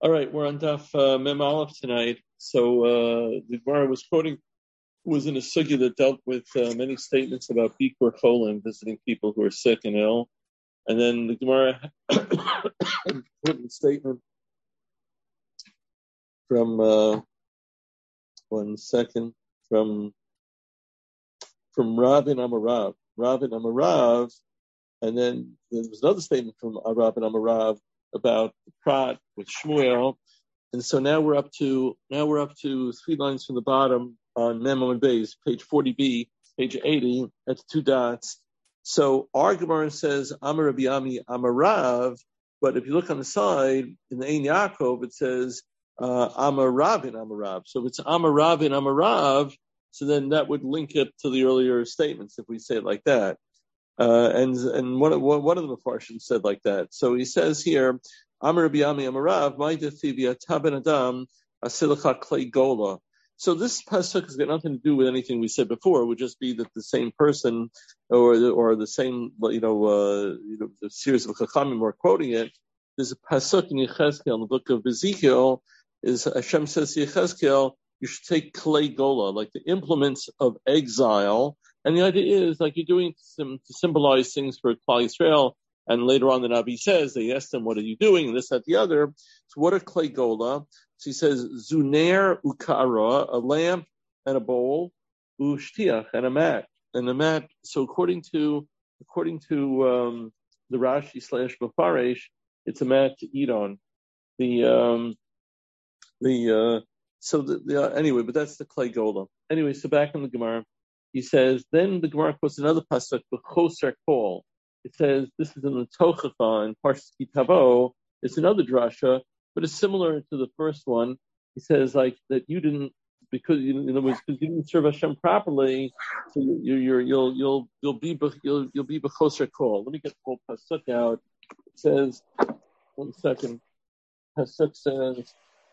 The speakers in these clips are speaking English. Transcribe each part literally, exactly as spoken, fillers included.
All right, we're on Daf uh, Mem Aleph tonight. So uh, the Gemara was quoting was in a sugya that dealt with uh, many statements about Bikur Cholim, visiting people who are sick and ill, and then the Gemara put in a statement from uh, one second from from Rav and Amarav, Rav and Amarav, and then there was another statement from Rav and Amarav about the Prat with Shmuel, and so now we're up to now we're up to three lines from the bottom on Mem and Beis, page forty b, page eighty, at the two dots. So our Gemara says Amar Rabbi Ami Amar Rav, but if you look on the side in the Ein Yaakov, it says uh, Amar Rav and Amar Rav. So if it's Amar Rav and Amar Rav, so then that would link it to the earlier statements if we say it like that. Uh, and and one of one of the Mefarshim said like that. So he says here, Amar Rabbi Ami Amar Rav, Ma'idethiv Taben Adam Asilacha Klei Gola. So this pasuk has got nothing to do with anything we said before. It would just be that the same person, or the, or the same, you know, uh, you know, the series of Chachamim are quoting it. There's a pasuk in Yechezkel, in the book of Ezekiel, is Hashem says to Yechezkel, you should take Klei Gola, like the implements of exile. And the idea is, like, you're doing some to symbolize things for Klal Yisrael. And later on, the Navi says, they asked him, what are you doing? And this, that, the other. So what are Klei Gola? So he says, Zuner ukara, a lamp and a bowl, ushtiach, and a mat. And a mat, so according to, according to, um, the Rashi slash Mefarish, it's a mat to eat on. The, um, the, uh, so the, the uh, anyway, but that's the Klei Gola. Anyway, so back in the Gemara. He says, then the Gemara quotes another pasuk, B'choser Kol. It says, this is in the Tochacha in Parshas Ki Tavo. It's another drasha, but it's similar to the first one. He says, like, that you didn't, because, in other words, because you didn't serve Hashem properly, so you, you're, you'll, you'll, you'll be, you'll, you'll be B'choser Kol. Let me get the whole pasuk out. It says, one second. Pasuk says,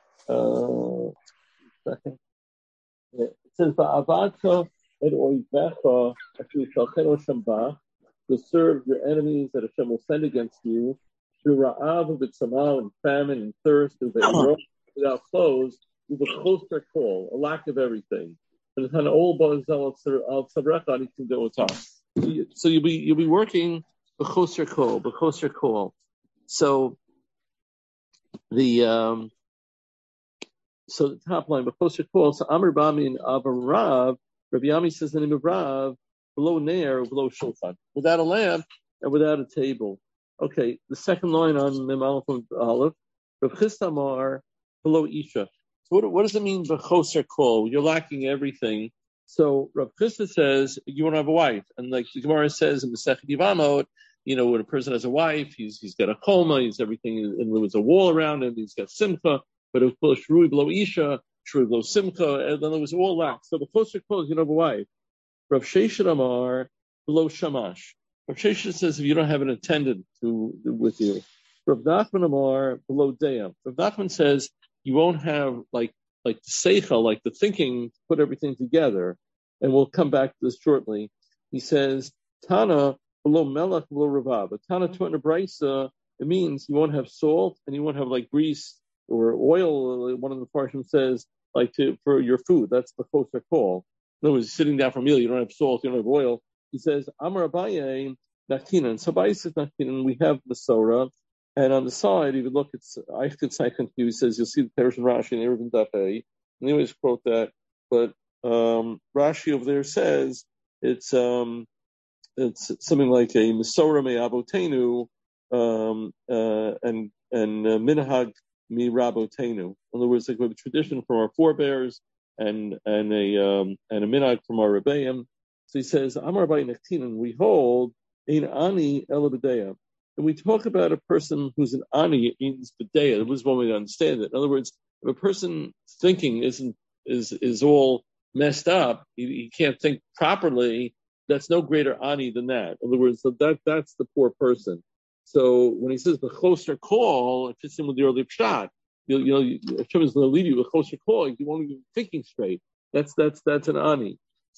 uh, second. Yeah. It says, Ba'avata et oivecha asher yishalchenu Hashem bach, to serve your enemies that Hashem will send against you, through ra'av v'tzamal, and famine and thirst, and without clothes, with a choser kol, a lack of everything. And it's an old bazel al tzavrecha, and you can go with us. So you'll be you'll be working b'choser kol, b'choser kol. So the um, so the top line b'choser kol. So Amar Bami and Avarav. Rabbi Yami says the name of Rav, below Nair, below Shulchan, without a lamp and without a table. Okay, the second line on Mem Aleph Aleph, Rav Chistamar, below Isha. So what, what does it mean, B'choser Kol? You're lacking everything. So Rav Chisda says, you want to have a wife. And like the Gemara says in the Masechet Yevamot, you know, when a person has a wife, he's he's got a choma, he's everything, and there was a wall around him, he's got simcha, but it was Shrui below Isha, Shrui below simcha, and then it was all lack. So the B'choser Kol is you don't have a wife. Rav Sheshet Amar, below Shamash. Rav Sheshet says if you don't have an attendant to with you. Rav Nachman Amar, below Deyam. Rav Nachman says you won't have like like the seichel, like the thinking to put everything together. And we'll come back to this shortly. He says Tana, below Melech, below Ravav. But Tana to Brisa, it means you won't have salt and you won't have like grease or oil. One of the Parshim says like to for your food. That's the B'choser Kol. In other words, sitting down for a meal, you don't have salt, you don't have oil. He says, Amar Abaye, Nachtinan. So Abaye says Nachtinan, we have Masorah. And on the side, if you look, it's Eichtet Second he says, you'll see the Perush and Rashi and Eruvin Dafei. And they always quote that. But um, Rashi over there says it's um, it's something like a Masorah me Abotenu um, uh, and, and uh, Minhag mi Rabotenu. In other words, like with a tradition from our forebears, and and a um, and a minhag from our rebbeim. So he says, Amar Abaye Nachtinan, we hold ein ani ela b'deya. And we talk about a person who's an ani, it means b'deya. That was one way to understand it. In other words, if a person thinking isn't is is all messed up, he, he can't think properly, that's no greater ani than that. In other words, so that that's the poor person. So when he says the choser kol, it fits in with the early pshat. You, you know, Hashem is going to lead you with choser kol. You won't be thinking straight. That's that's that's an ani.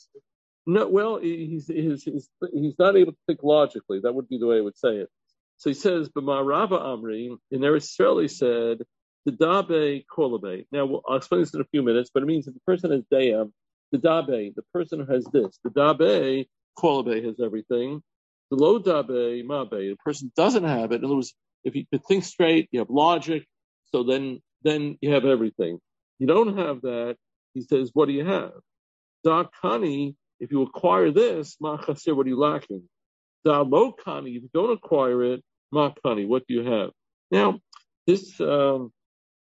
No, well, he's he's he's he's not able to think logically. That would be the way I would say it. So he says, "B'ma'arava Amri in Eretz Yisrael," he said, the dabe kolabe. Now, we'll, I'll explain this in a few minutes, but it means that the person has dayam, the dabe, the person who has this, the dabe kolabe has everything. The low dabe mabe, the person doesn't have it. In other words, if you could think straight, you have logic, so then then you have everything. You don't have that. He says, what do you have? Da kani, if you acquire this, ma chasir, what are you lacking? Da lo kani, if you don't acquire it, ma kani, what do you have? Now, this um,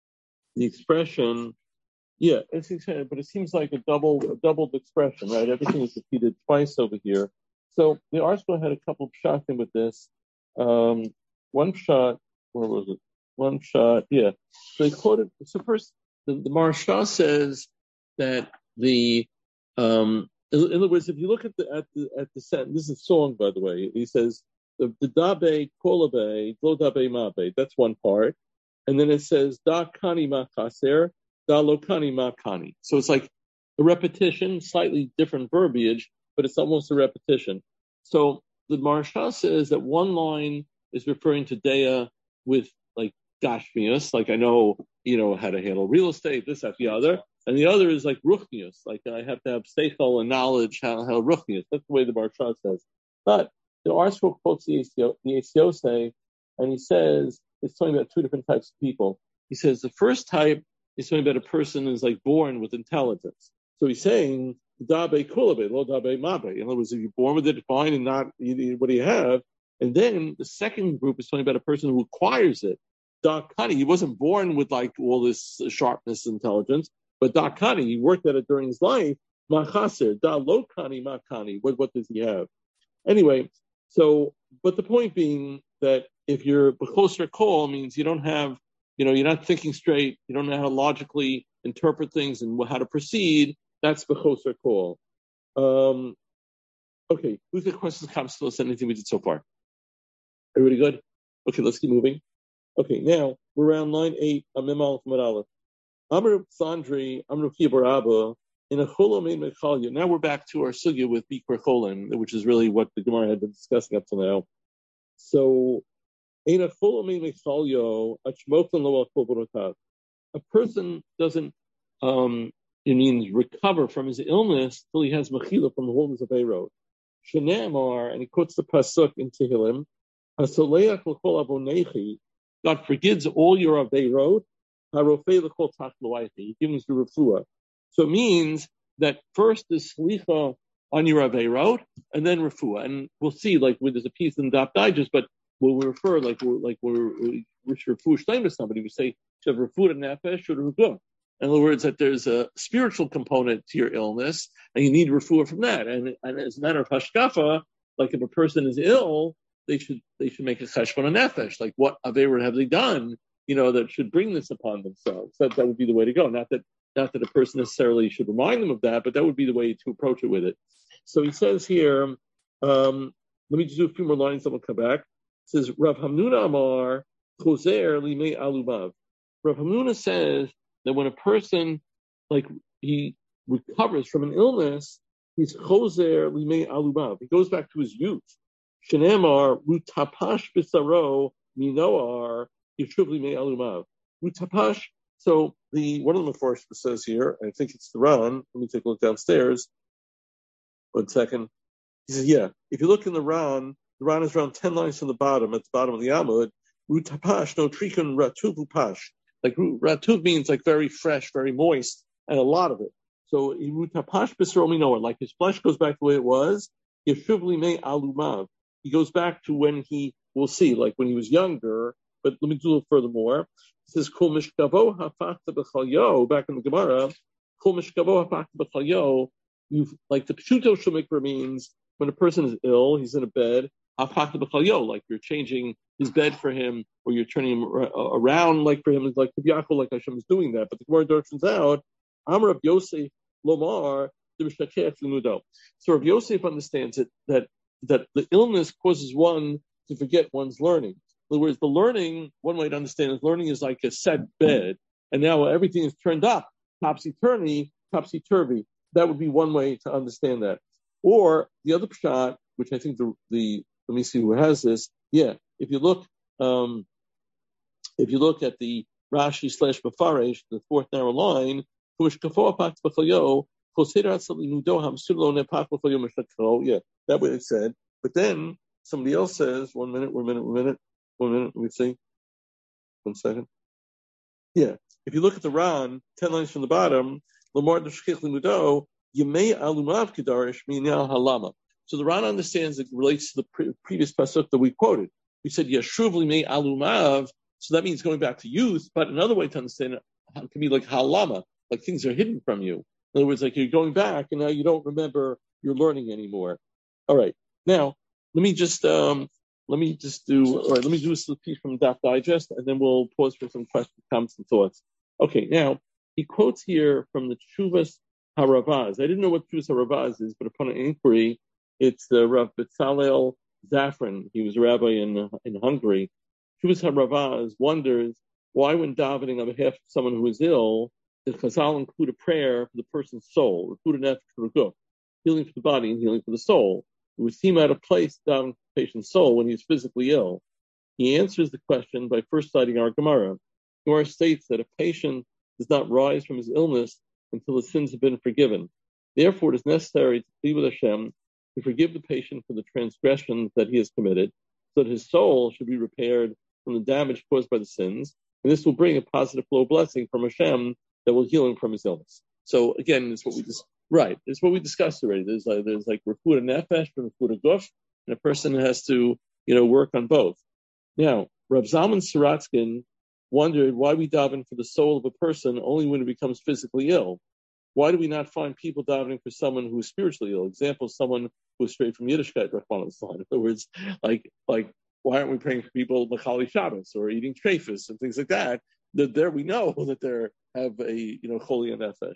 the expression, yeah, it's but it seems like a double a doubled expression, right? Everything is repeated twice over here. So the article had a couple of shots in with this. Um, one shot, where was it? One shot, yeah. So they quoted. So first, the, the Maharsha says that the, um, in, in other words, if you look at the at the at the sentence, this is a song, by the way. He says the, the dabe kolabe lo dabe mabe. That's one part, and then it says da kani ma kaser da lo kani ma kani. So it's like a repetition, slightly different verbiage, but it's almost a repetition. So the Maharsha says that one line is referring to Dea with like Gashmius, like I know, you know, how to handle real estate, this, that, the other. And the other is like Ruchnius, like I have to have seichel and knowledge, how, how Ruchnius. That's the way the Maharsha says. But the article quotes the A C O say, and he says, it's talking about two different types of people. He says the first type is talking about a person who's like born with intelligence. So he's saying, dabe kulabe, lo dabe mabe. In other words, if you're born with it, fine, and not, what do you have? And then the second group is talking about a person who acquires it. Dakani, he wasn't born with like all this sharpness, intelligence, but Dakani, he worked at it during his life. Machaser, da lokani makani. What what does he have? Anyway, so but the point being that if you're b'choser kol means you don't have, you know, you're not thinking straight, you don't know how to logically interpret things and how to proceed. That's b'choser kol. Um, okay, who's the questions, comments, to us, anything we did so far? Everybody good? Okay, let's keep moving. Okay, now we're around line eight. Amim Aleph Amud Aleph. Amr Sandri, Amr Kibaraba, in a Cholam Ein Mechalya. Now we're back to our sugya with Bikra Cholam, which is really what the Gemara had been discussing up till now. So, in a Cholam Ein Mechalya, Achmoktan Lo Al Kol. A person doesn't, um, it means recover from his illness till he has mechila from the holiness of Eirod. Shene'amar, and he quotes the pasuk in Tehillim, Hasoleach l'chol avonechi, God forgives all your aveirot. Harofei l'chol tachloaichi, He gives you refuah. So it means that first is slicha on your aveirot, and then refuah. And we'll see, like, when there's a piece in Daf Digest, but we'll refer, like, we're, like, we're, we should refuah shleim to somebody. We say, should have refuah nefesh, should refuah. In other words, that there's a spiritual component to your illness, and you need refuah from that. And, and as a matter of hashkafa, like if a person is ill, they should they should make a cheshbon on nefesh. Like what aveirah have they done, you know, that should bring this upon themselves? That that would be the way to go. Not that not that a person necessarily should remind them of that, but that would be the way to approach it with it. So he says here, um, let me just do a few more lines, then we'll come back. It says, Rav Hamnuna Amar, Choser Limei Alumav. Rav Hamnuna says that when a person, like, he recovers from an illness, he's Choser Limei Alumav. He goes back to his youth. Shenemar Rutapash Bisaro Minoar Yishuv Limei Alumav. Rutapash. So the one of the Mefarshim says here, I think it's the Ran. Let me take a look downstairs. One second. He says, yeah, if you look in the Ran, the Ran is around ten lines from the bottom, at the bottom of the Amud. Rutapash, no trikun ratuv upash. Like ratuv means like very fresh, very moist, and a lot of it. So rutapash bisro minoar, like his flesh goes back the way it was. Yeshuv limei alumav. He goes back to when he, we'll see, like when he was younger. But let me do a little furthermore. It says, Kol mishkavo hafachta b'chalyo, back in the Gemara, Kol mishkavo hafachta b'chalyo, you've, like the pshuto shemikra means when a person is ill, he's in a bed, hafachta b'chalyo, like you're changing his bed for him, or you're turning him around like for him, it's like Tibyachol, like Hashem is doing that. But the Gemara turns out, Amar of Yosef Lomar, so Rav Yosef understands it, that that the illness causes one to forget one's learning. In other words, the learning, one way to understand is learning is like a set bed, and now everything is turned up, topsy-turvy, topsy-turvy. That would be one way to understand that. Or the other pshat, which I think the, the let me see who has this. Yeah, if you look, um, if you look at the Rashi slash Bafarish, the fourth narrow line, yeah, that way it said. But then somebody else says, one minute, one minute, one minute, one minute, let me see. One second. Yeah. If you look at the Ran, ten lines from the bottom, Lamar Deshkich Limudo, Yemei Alumav Kedarish Minyal Halama. So the Ran understands it relates to the pre- previous pasuk that we quoted. We said Yeshuv Limei Alumav, so that means going back to youth, but another way to understand it can be like Halama, like things are hidden from you. In other words, like you're going back and now you don't remember your learning anymore. All right. Now, let me just um, let me just do all right, let me do this piece from Daf Digest and then we'll pause for some questions, comments, and thoughts. Okay, now he quotes here from the Tshuvas Haravaz. I didn't know what Tshuvas Haravaz is, but upon an inquiry, it's the Rav Betzalel Zafran. He was a rabbi in in Hungary. Tshuvas Haravaz wonders why, when davening on behalf of someone who is ill, does Chazal include a prayer for the person's soul, healing for the body and healing for the soul? It would seem out of place to daven for the patient's soul when he's physically ill. He answers the question by first citing our Gemara. Gemara states that a patient does not rise from his illness until his sins have been forgiven. Therefore, it is necessary to plead with Hashem to forgive the patient for the transgressions that he has committed, so that his soul should be repaired from the damage caused by the sins, and this will bring a positive flow of blessing from Hashem that will heal him from his illness. So again, it's what we just right. It's what we discussed already. There's like there's like refuah nefesh and refuah guf, and a person has to you know work on both. Now, Rav Zalman Saratskin wondered why we daven for the soul of a person only when it becomes physically ill. Why do we not find people davening for someone who is spiritually ill? Example, someone who is straight from Yiddishkeit, Rahman al. In other words, like like why aren't we praying for people Machali Shabbos or eating treifus and things like that? That there we know that they have a you know choli and nefesh.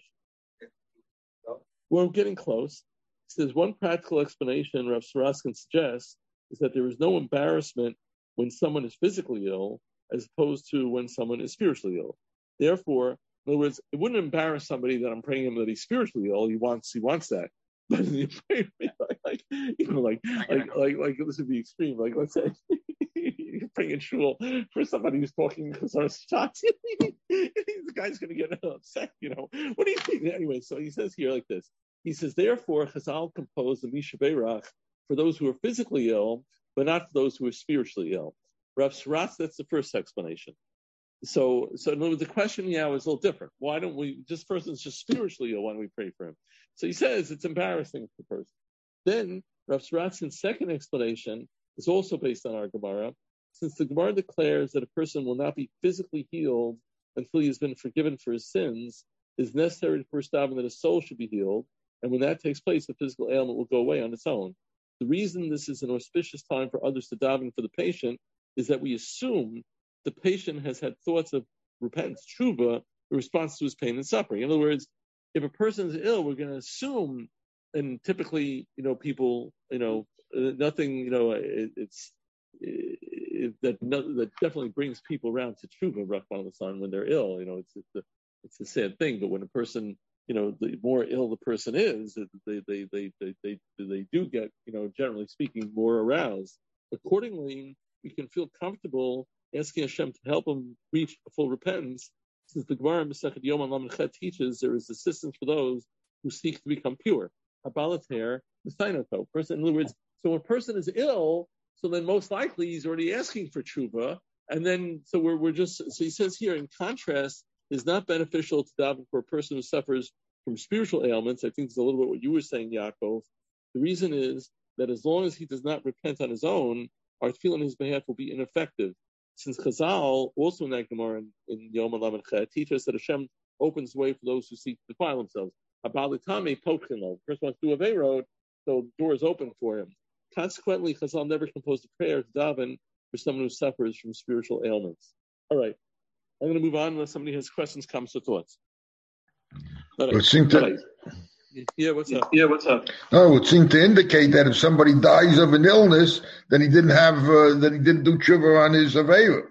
We're getting close. He says one practical explanation Rav Saratskin suggests is that there is no embarrassment when someone is physically ill as opposed to when someone is spiritually ill. Therefore, in other words, it wouldn't embarrass somebody that I'm praying him that he's spiritually ill. He wants he wants that. But you pray for me like, like you know like like like like this would be extreme. Like let's say you're praying in shul for somebody who's talking Chazar shots. The guy's gonna get upset, you know. What do you think? Anyway, so he says here like this. He says, therefore, Chazal composed the Misha Beirach for those who are physically ill, but not for those who are spiritually ill. Rav Sratz, that's the first explanation. So, so in other words, the question now is a little different. Why don't we, this person's just spiritually ill, why don't we pray for him? So he says it's embarrassing for the person. Then, Rav Sratz's second explanation is also based on our Gemara, since the Gemara declares that a person will not be physically healed until he has been forgiven for his sins, it is necessary to first daven that his soul should be healed, and when that takes place, the physical ailment will go away on its own. The reason this is an auspicious time for others to daven for the patient is that we assume the patient has had thoughts of repentance, tshuva, in response to his pain and suffering. In other words, if a person is ill, we're going to assume, and typically, you know, people, you know, nothing, you know, it, it's it, that no, that definitely brings people around to tshuva, Rahman al when they're ill. You know, it's it's a, it's a sad thing, but when a person, you know, the more ill the person is, they they they they they, they do get, you know, generally speaking, more aroused. Accordingly, we can feel comfortable asking Hashem to help them reach full repentance, since the Gemara in Masechet Yom Lamed Chet teaches there is assistance for those who seek to become pure. Habalater, Messianoto. Person, in other words, so when a person is ill, so then most likely he's already asking for tshuva, and then so we're we're just so he says here in contrast, it's not beneficial to daven for a person who suffers from spiritual ailments. I think it's a little bit what you were saying, Yaakov. The reason is that as long as he does not repent on his own, our tefillah on his behalf will be ineffective. Since Chazal, also in that Gemara in, in Yom Lamed Chet, teaches that Hashem opens the way for those who seek to defile themselves. Abalitame pokchino. The person wants to do a veirod, so doors open for him. Consequently, Chazal never composed a prayer to daven for someone who suffers from spiritual ailments. All right. I'm going to move on unless somebody has questions, comments, or thoughts. All right. It seemed to, yeah, what's up? Yeah, what's up? No, it seemed to indicate that if somebody dies of an illness, then he didn't have, uh, that he didn't do tshuva on his averos.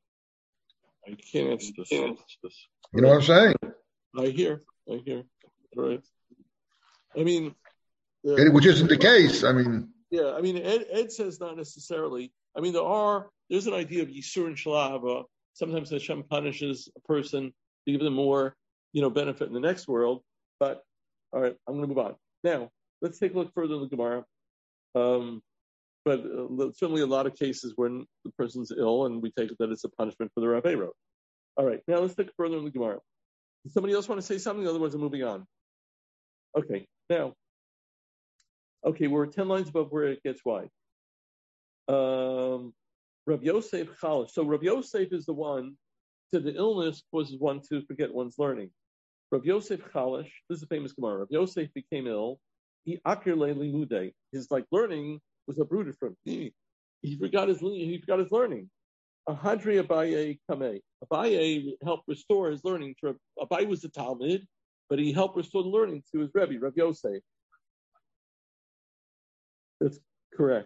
I can't answer this. Can't answer this. You know what I'm saying? I hear. I hear. All right. I mean, uh, it, which isn't the case. I mean, yeah. I mean, Ed, Ed says not necessarily. I mean, there are. There's an idea of Yisur and Shalava Sometimes Hashem punishes a person to give them more, you know, benefit in the next world. But all right, I'm going to move on now. Let's take a look further in the Gemara. Um, but uh, certainly a lot of cases when the person's ill, and we take it that it's a punishment for the Rav Eiro. All right, now let's take further in the Gemara. Does somebody else want to say something? Otherwise, I'm moving on. Okay, now, okay, we're ten lines above where it gets wide. Um, Rav Yosef Chalish. So Rav Yosef is the one said the illness causes one to forget one's learning. Rav Yosef Chalish, this is a famous Gemara. Rav Yosef became ill. He akir le'limude. His like learning was uprooted from him. He, he forgot his he forgot his learning. Ahadri Abaye Kameh. Abaye helped restore his learning. To Abaye was the Talmud, but he helped restore the learning to his Rebbe, Rav Yosef. That's correct.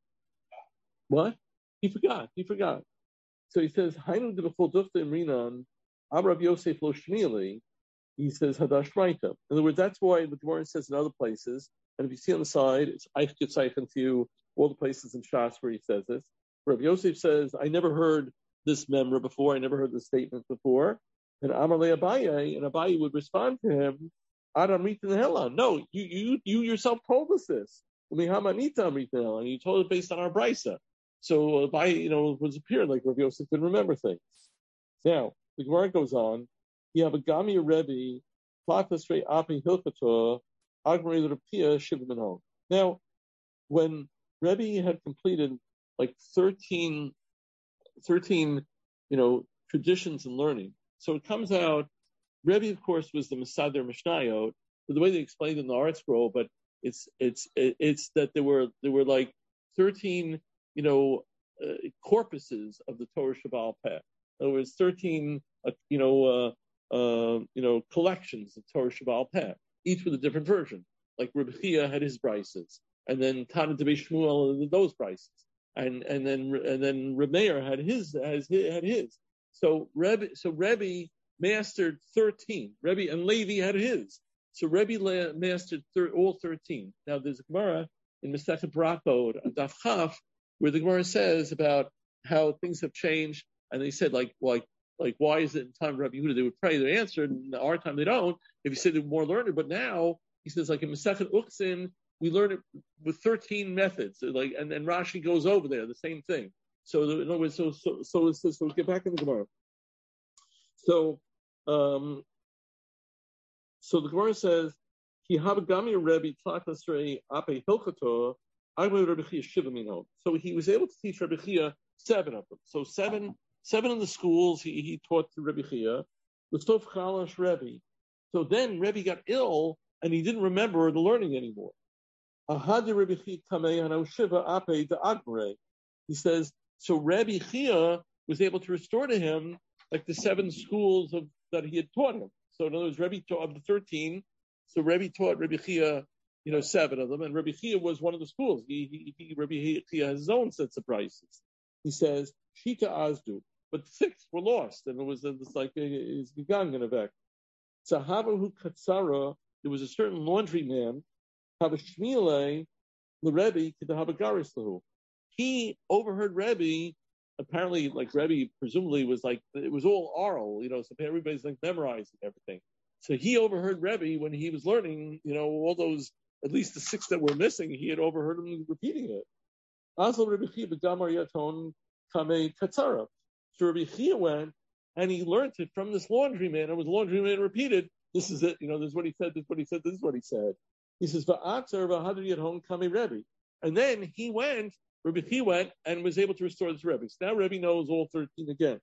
What? He forgot. He forgot. So he says, Hainu de b'chol dufta imrinan, Am Rav Yosef lo shmieli. He says, Hadash Raita. In other words, that's why the Gemara says in other places, and if you see on the side, it's Eich Yitzaychen to you, all the places in Shas where he says this. Rav Yosef says, I never heard this memra before, I never heard this statement before. And Amar le Abaye, and Abaye would respond to him, Adam Rita Nehela. No, you, you, you yourself told us this. And you told it based on our brisa. So Abaye, you know, was appeared like Rav Yosef could remember things. Now, the Gemara goes on. You have a Gami Rebbe, Platasre Api Hilkato, Agmari Rapia Shivmanho. Now, when Rebbe had completed like thirteen, thirteen, you know, traditions and learning, so it comes out, Rebbe, of course, was the Masader Mishnayot, the way they explained in the Art Scroll, but it's it's it's that there were there were like thirteen, you know, uh, corpuses of the Torah Shabbal Peh. In other words, thirteen, uh, you know, uh, uh, you know, collections of Torah Shabbal Peh, each with a different version. Like Rebbe Chia had his brises, and then Tana Debi Shmuel those brises, and and then and then Rebbe Meir had his has had his. So Rebbe so Rebbe mastered thirteen. Rebbe and Levi had his. So Rebbe mastered thir- all thirteen. Now there's a Gemara in Masechet Barakot on Daf Chaf where the Gemara says about how things have changed, and they said like like like why is it in time of Rabbi Yehuda they would pray? They answered. In our time they don't. If you say they're more learned, but now he says like in Masechet Uksin we learn it with thirteen methods. Like and, and Rashi goes over there the same thing. So in other words, so so so it says so we get back in the Gemara. So um. So the Gemara says, "Ki habagami Rebbe tlatasrei ape hilchato agmei Rebbe Chia shivamino." So he was able to teach Rebbe Chia seven of them. So seven, seven in the schools he, he taught to Rebbe Chia. L'sof chalash Rebbe. So then Rebbe got ill and he didn't remember the learning anymore. Ahadi Rebbe Chia kamei hanau shiva ape de agmei. He says so. Rebbe Chia was able to restore to him like the seven schools of that he had taught him. So in other words, Rebbe taught of the thirteen. So Rebbe taught Rebbe Chia, you know, seven of them, and Rebbe Chia was one of the schools. He, he, he Rebbe Chia has his own sets of prices. He says Shita Azdu, but six were lost, and it was it's like it's gegangen in effect. Sahavahu Katsara, there was a certain laundryman, Havashmile, the Rebbe Kedahabagaris lahu. He overheard Rebbe. Apparently, like Rebbe, presumably was like it was all oral, you know. So everybody's like memorizing everything. So he overheard Rebbe when he was learning, you know, all those at least the six that were missing. He had overheard him repeating it. Also, Rebbe Chia b'Gamar Yaton Kamei Katzara. So Rebbe Chia went and he learned it from this laundryman. And the laundryman repeated, "This is it, you know. This is what he said. This is what he said. This is what he said." He says, "Va'atzar v'hadri Yaton Kamei Rebbe," and then he went. Rebbe Chia went and was able to restore this Rebbe. So now Rebbe knows all thirteen again.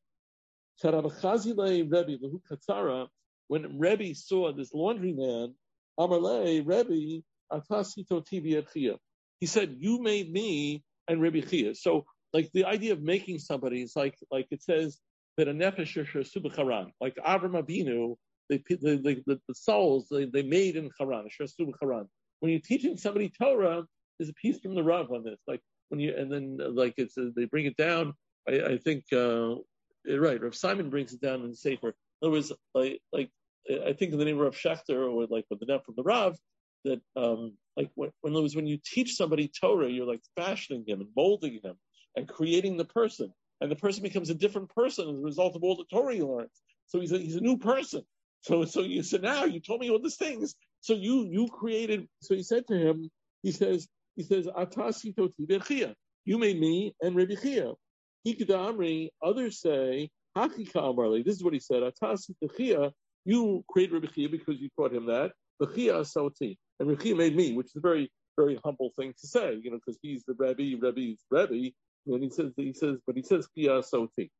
When Rebbe saw this laundryman, Amarle Rebbe Atasito Tivi Chia. He said, "You made me and Rebbe Chia." So, like the idea of making somebody is like, like it says that a nefesh subacharan, like Avram Abinu, they, the, the, the souls they, they made in Charan, Charan. When you're teaching somebody Torah, there's a piece from the Rav on this, like. When you and then uh, like it's uh, they bring it down. I, I think uh, right. Rav Simon brings it down in the Sefer. In other words, like like I think in the name of Rav Schechter or like with the name from the Rav that um, like when when it was when you teach somebody Torah, you're like fashioning him and molding him and creating the person. and the person becomes a different person as a result of all the Torah he learns. So he's a, he's a new person. So so you said, now you told me all these things. So you you created. So he said to him, he says he says Atasi toti bechia. You made me and Rebbe Chia. Hikadamri. Others say Hakika Amarli. This is what he said. Atasi techia. You created Rebbe Chia because you taught him that. Bechia asauti, and Rebbe Chia made me, which is a very very humble thing to say, you know, because he's the Rebbe, Rebbe's Rebbe, and he says he says, but he says Bechia asauti.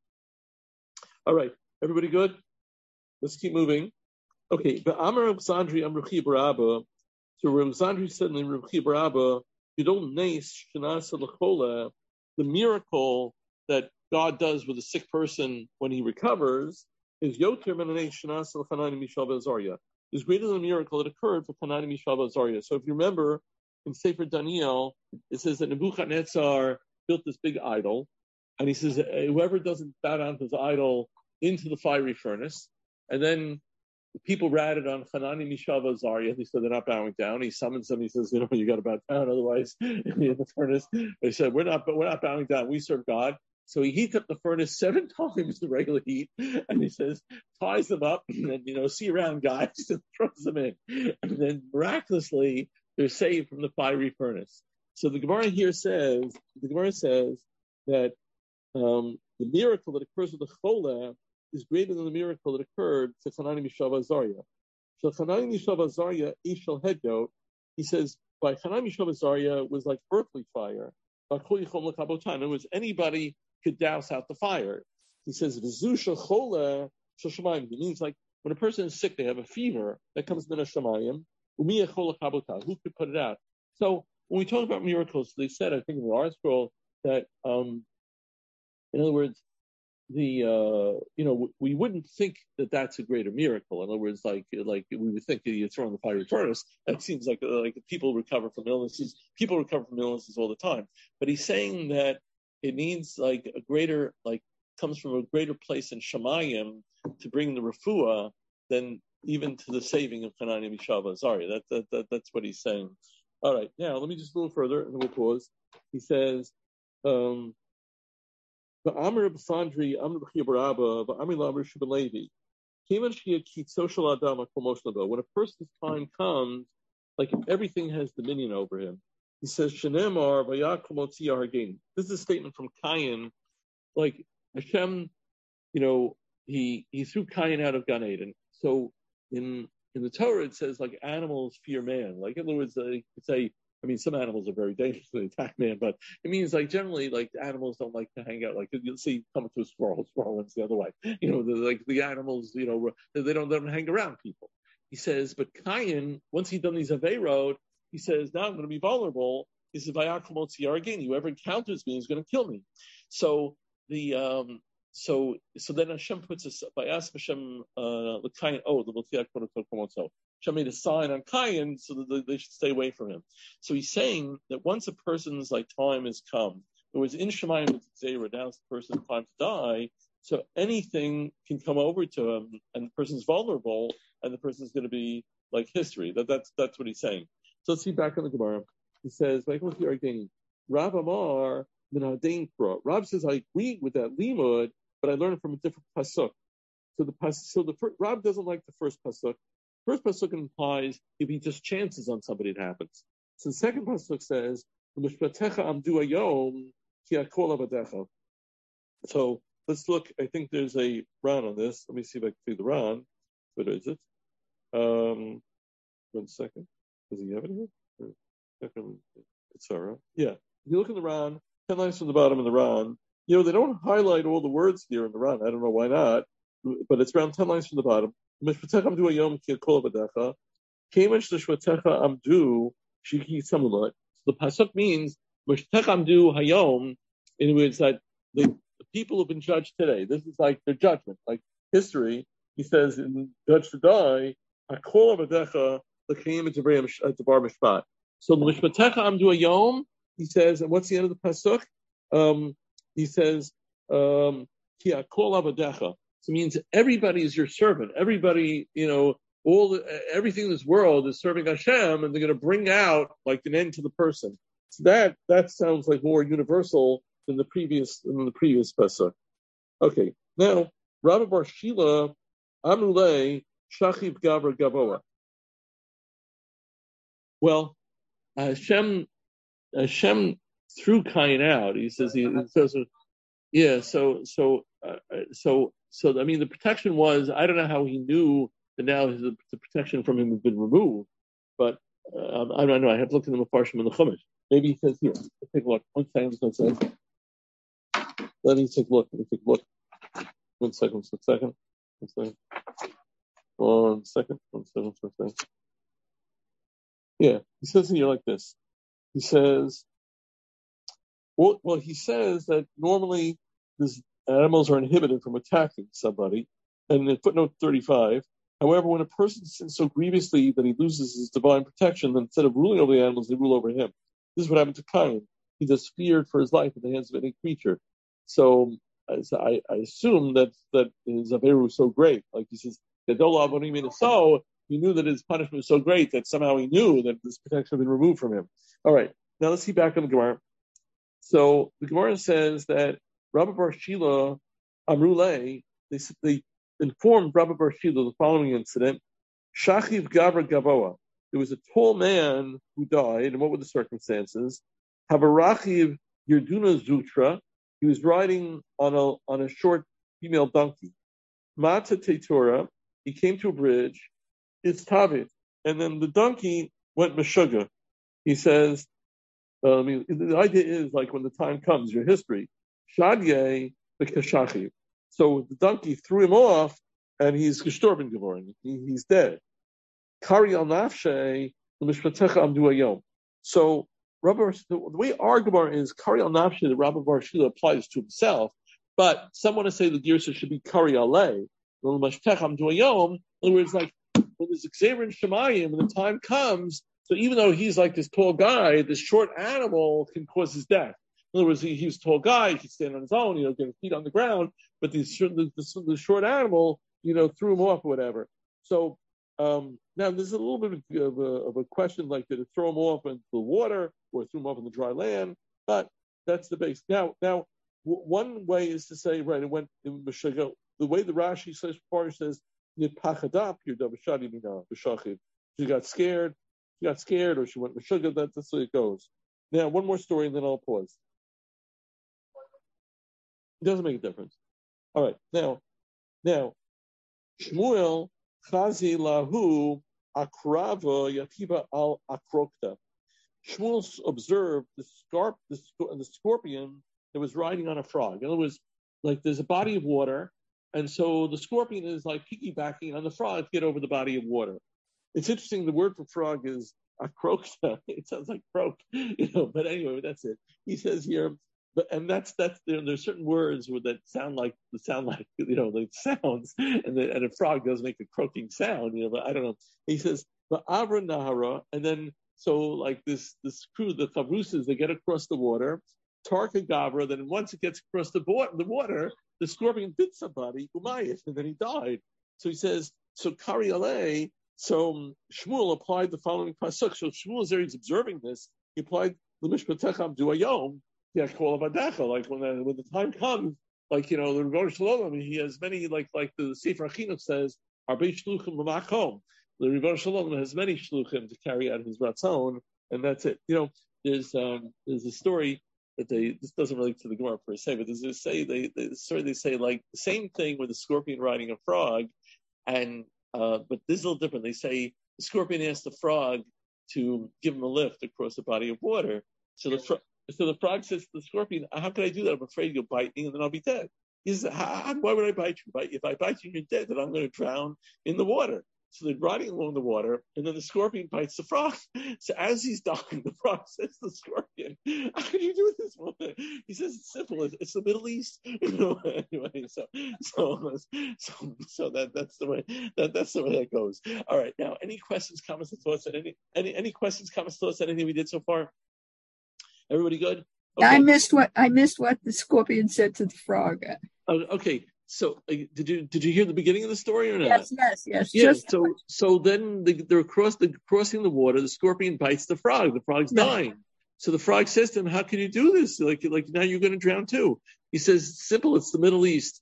All right, everybody good? Let's keep moving. Okay, but Amar Alexandri Amar Chi Barabba. So Alexandri said in Rav Chi Barabba, you don't nace Shanasa L'chola, the miracle that God does with a sick person when he recovers is Yoter Menanei Shanasa L'Chanani Mishal V'Azarya. Is greater than the miracle that occurred for Hanani Mishal V'Azarya. So if you remember in Sefer Daniel, it says that Nebuchadnezzar built this big idol, and he says whoever doesn't bow down to his idol into the fiery furnace. And then the people ratted on Hanani, Mishael, Azariah. He said they're not bowing down. He summons them. He says, you know, you got to bow down, otherwise in the furnace. They said, we're not, we're not bowing down. We serve God. So he heats up the furnace seven times the regular heat, and he says, ties them up, and you know, see you around, guys, and throws them in. And then miraculously, they're saved from the fiery furnace. So the Gemara here says, the Gemara says that um, the miracle that occurs with the chola is greater than the miracle that occurred to Hanani Mishav Azariah. So Hanani Mishav Azariah, Ishal Hedgot, he says, by Hanani Mishav Azariah was like earthly fire. In other words, anybody could douse out the fire. He says, V'zusha chola shashamayim. It means like when a person is sick, they have a fever that comes min hashamayim. Umiya chola kabota. Who could put it out? So when we talk about miracles, they said, I think in the Art Scroll, that um, in other words, the uh, you know we wouldn't think that that's a greater miracle. In other words, like like we would think that you throw in the fiery furnace. That seems like like people recover from illnesses. People recover from illnesses all the time. But he's saying that it needs like a greater like comes from a greater place in Shemayim to bring the refuah than even to the saving of Hanani Mishava. Sorry, that, that that that's what he's saying. All right, now let me just a little further and then we'll pause. He says. Um, The Amr of Sandri, Amr of Chibarabba, the Amr Lamr Shubalevi. When a person's time comes, like everything has dominion over him. He says, Shenemar Vayakumotzi Argin. This is a statement from Cain. Like Hashem, you know, he he threw Cain out of Gan Eden. So in in the Torah it says like animals fear man. Like in other words, they say I mean, some animals are very dangerous to attack man, but it means like generally, like animals don't like to hang out. Like you'll see, come to a squirrel, squirrel runs the other way. You know, the, like the animals, you know, they don't, they don't hang around people. He says, but Cain, once he'd done these aveirot, he says, now I'm going to be vulnerable. He says, again, whoever encounters me is going to kill me. So the um, so so then Hashem puts us by As Hashem uh, the Cain. Oh, the Hashem made a sign on Cain so that they should stay away from him. So he's saying that once a person's like time has come, it was in Shemayim with Zera, now it's the person's time to die. So anything can come over to him, and the person's vulnerable, and the person's going to be like history. That that's that's what he's saying. So let's see back on the Gemara. He says, Rav Amar min hadain pra. Rav says, I agree with that limud, but I learned it from a different pasuk. So the pas- so the first, Rav doesn't like the first pasuk. First pasuk implies if he just chances on somebody, it happens. So the second pasuk says, so let's look. I think there's a Ran on this. Let me see if I can see the Ran. What is it? Um, one second. Does he have it here? It's Sarah. Yeah. If you look in the Ran, ten lines from the bottom of the Ran, you know, they don't highlight all the words here in the Ran. I don't know why not, but it's around ten lines from the bottom. So the pasuk means hayom, in which that the, the people have been judged today. This is like their judgment, like history. He says, in judged to die, so mishpatecha amdu hayom. He says, and what's the end of the pasuk? Um, he says, um, ki akol avadecha. So it means everybody is your servant. Everybody, you know, all the, everything in this world is serving Hashem, and they're going to bring out like an end to the person. So that that sounds like more universal in the previous in the previous Pesach. Okay, now Rabbi Bar Shila Amrulei Shachiv Gavra Gavoa. Well, Hashem Hashem threw Cain out. He says he, he says yeah. So so uh, so so I mean the protection was, I don't know how he knew that now his, the protection from him has been removed, but uh, I don't know. I have looked in the Mefarshim in the Chumash. Maybe he says here. Let's take a look. One second. One second. Let me take a look. Let me take a look. One second. One second. One second. One second. One second. One second. Yeah, he says here like this. He says, well, well he says that normally these animals are inhibited from attacking somebody. And in footnote thirty-five, however, when a person sins so grievously that he loses his divine protection, then instead of ruling over the animals, they rule over him. This is what happened to Cain. He just feared for his life in the hands of any creature. So, so I, I assume that that his averu was so great. Like he says, so he knew that his punishment was so great that somehow he knew that this protection had been removed from him. All right, now let's see back on the Gemara. So the Gemara says that Rabbi Bar Shila Amrulei, they they informed Rabbi Bar Shila the following incident: Shachiv Gavra Gavoa. There was a tall man who died, and what were the circumstances? Havarachiv Yerduna Zutra. He was riding on a on a short female donkey. Mata Tetora. He came to a bridge. It's Tavit, and then the donkey went Meshuggah. He says, uh, I mean, the idea is like when the time comes, your history, Shadye Bekashachi. So the donkey threw him off, and he's gestorben geworden. He, he's dead. Kari al nafshe l'mishpatecha amdu hayom. So Rabbi, the way our Gemara is Kari al nafshe, the Rabbi Bar Shila applies to himself, but some want to say the Girsa should be Kari alei l'mishpatecha amdu hayom. In other words, like when there's Xavier and Shemayim, when the time comes, so even though he's like this tall guy, this short animal can cause his death. In other words, he, he's a tall guy, he can stand on his own, you know, get his feet on the ground, but the, the, the, the short animal, you know, threw him off or whatever. So um, now there's a little bit of a, of a question, like did it throw him off into the water or threw him off in the dry land? But that's the base. Now, now w- one way is to say, right, it went in Meshuggah. The way the Rashi says, Parish says, she got scared, she got scared, or she went Meshuggah. That, that's the way it goes. Now, one more story, and then I'll pause. It doesn't make a difference. All right, now, now, Shmuel chazi lahu akrava yativa al akrokta. Shmuel observed the scarp, the, the scorpion that was riding on a frog. In other words, like there's a body of water, and so the scorpion is like piggybacking on the frog to get over the body of water. It's interesting. The word for frog is akrokta. It sounds like croak, you know. But anyway, that's it. He says here, but and that's that's there, there's certain words that sound like sound like you know like sounds, and the, and a frog does make a croaking sound, you know. But I don't know. He says the Avra Nahara, and then so like this this crew, the Chavrusas, they get across the water. Tarka Gavra. Then once it gets across the, bo- the water, the scorpion bit somebody, Umayat, and then he died. So he says, so Kari Alei. So um, Shmuel applied the following pasuk. So Shmuel is there, he's observing this. He applied the Mishpatecham Duayom, like when the, when the time comes, like, you know, the Rebbe Shalom, he has many, like like the Sefer Achinuch says, Arbei Shluchim L'makom. The Rebbe Shalom has many Shluchim to carry out his Ratzon, and that's it. You know, there's um, there's a story that they, this doesn't relate to the Gemara per se, but there's a say, they, they, sorry, they say like the same thing with a scorpion riding a frog, and Uh, but this is a little different. They say the scorpion asked the frog to give him a lift across a body of water. So the fro- so the frog says to the scorpion, "How can I do that? I'm afraid you'll bite me and then I'll be dead." He says, how, "Why would I bite you? If I bite you, you're dead. Then I'm going to drown in the water." So they're riding along the water, and then the scorpion bites the frog. So as he's dying, the frog says to the scorpion, "How can you do this woman?" He says, "It's simple. It's, it's the Middle East." You know, anyway, so so so so that that's the way that that's the way that goes. All right. Now, any questions, comments, and thoughts on any any any questions, comments, thoughts on anything we did so far? Everybody good? Okay. I missed what I missed what the scorpion said to the frog. Uh, okay. So uh, did you did you hear the beginning of the story or not? Yes, yes, yes. Yeah. Just so so then the, they're across the crossing the water. The scorpion bites the frog. The frog's yeah. dying. So the frog says to him, how can you do this? Like, like now you're going to drown too. He says, simple, it's the Middle East.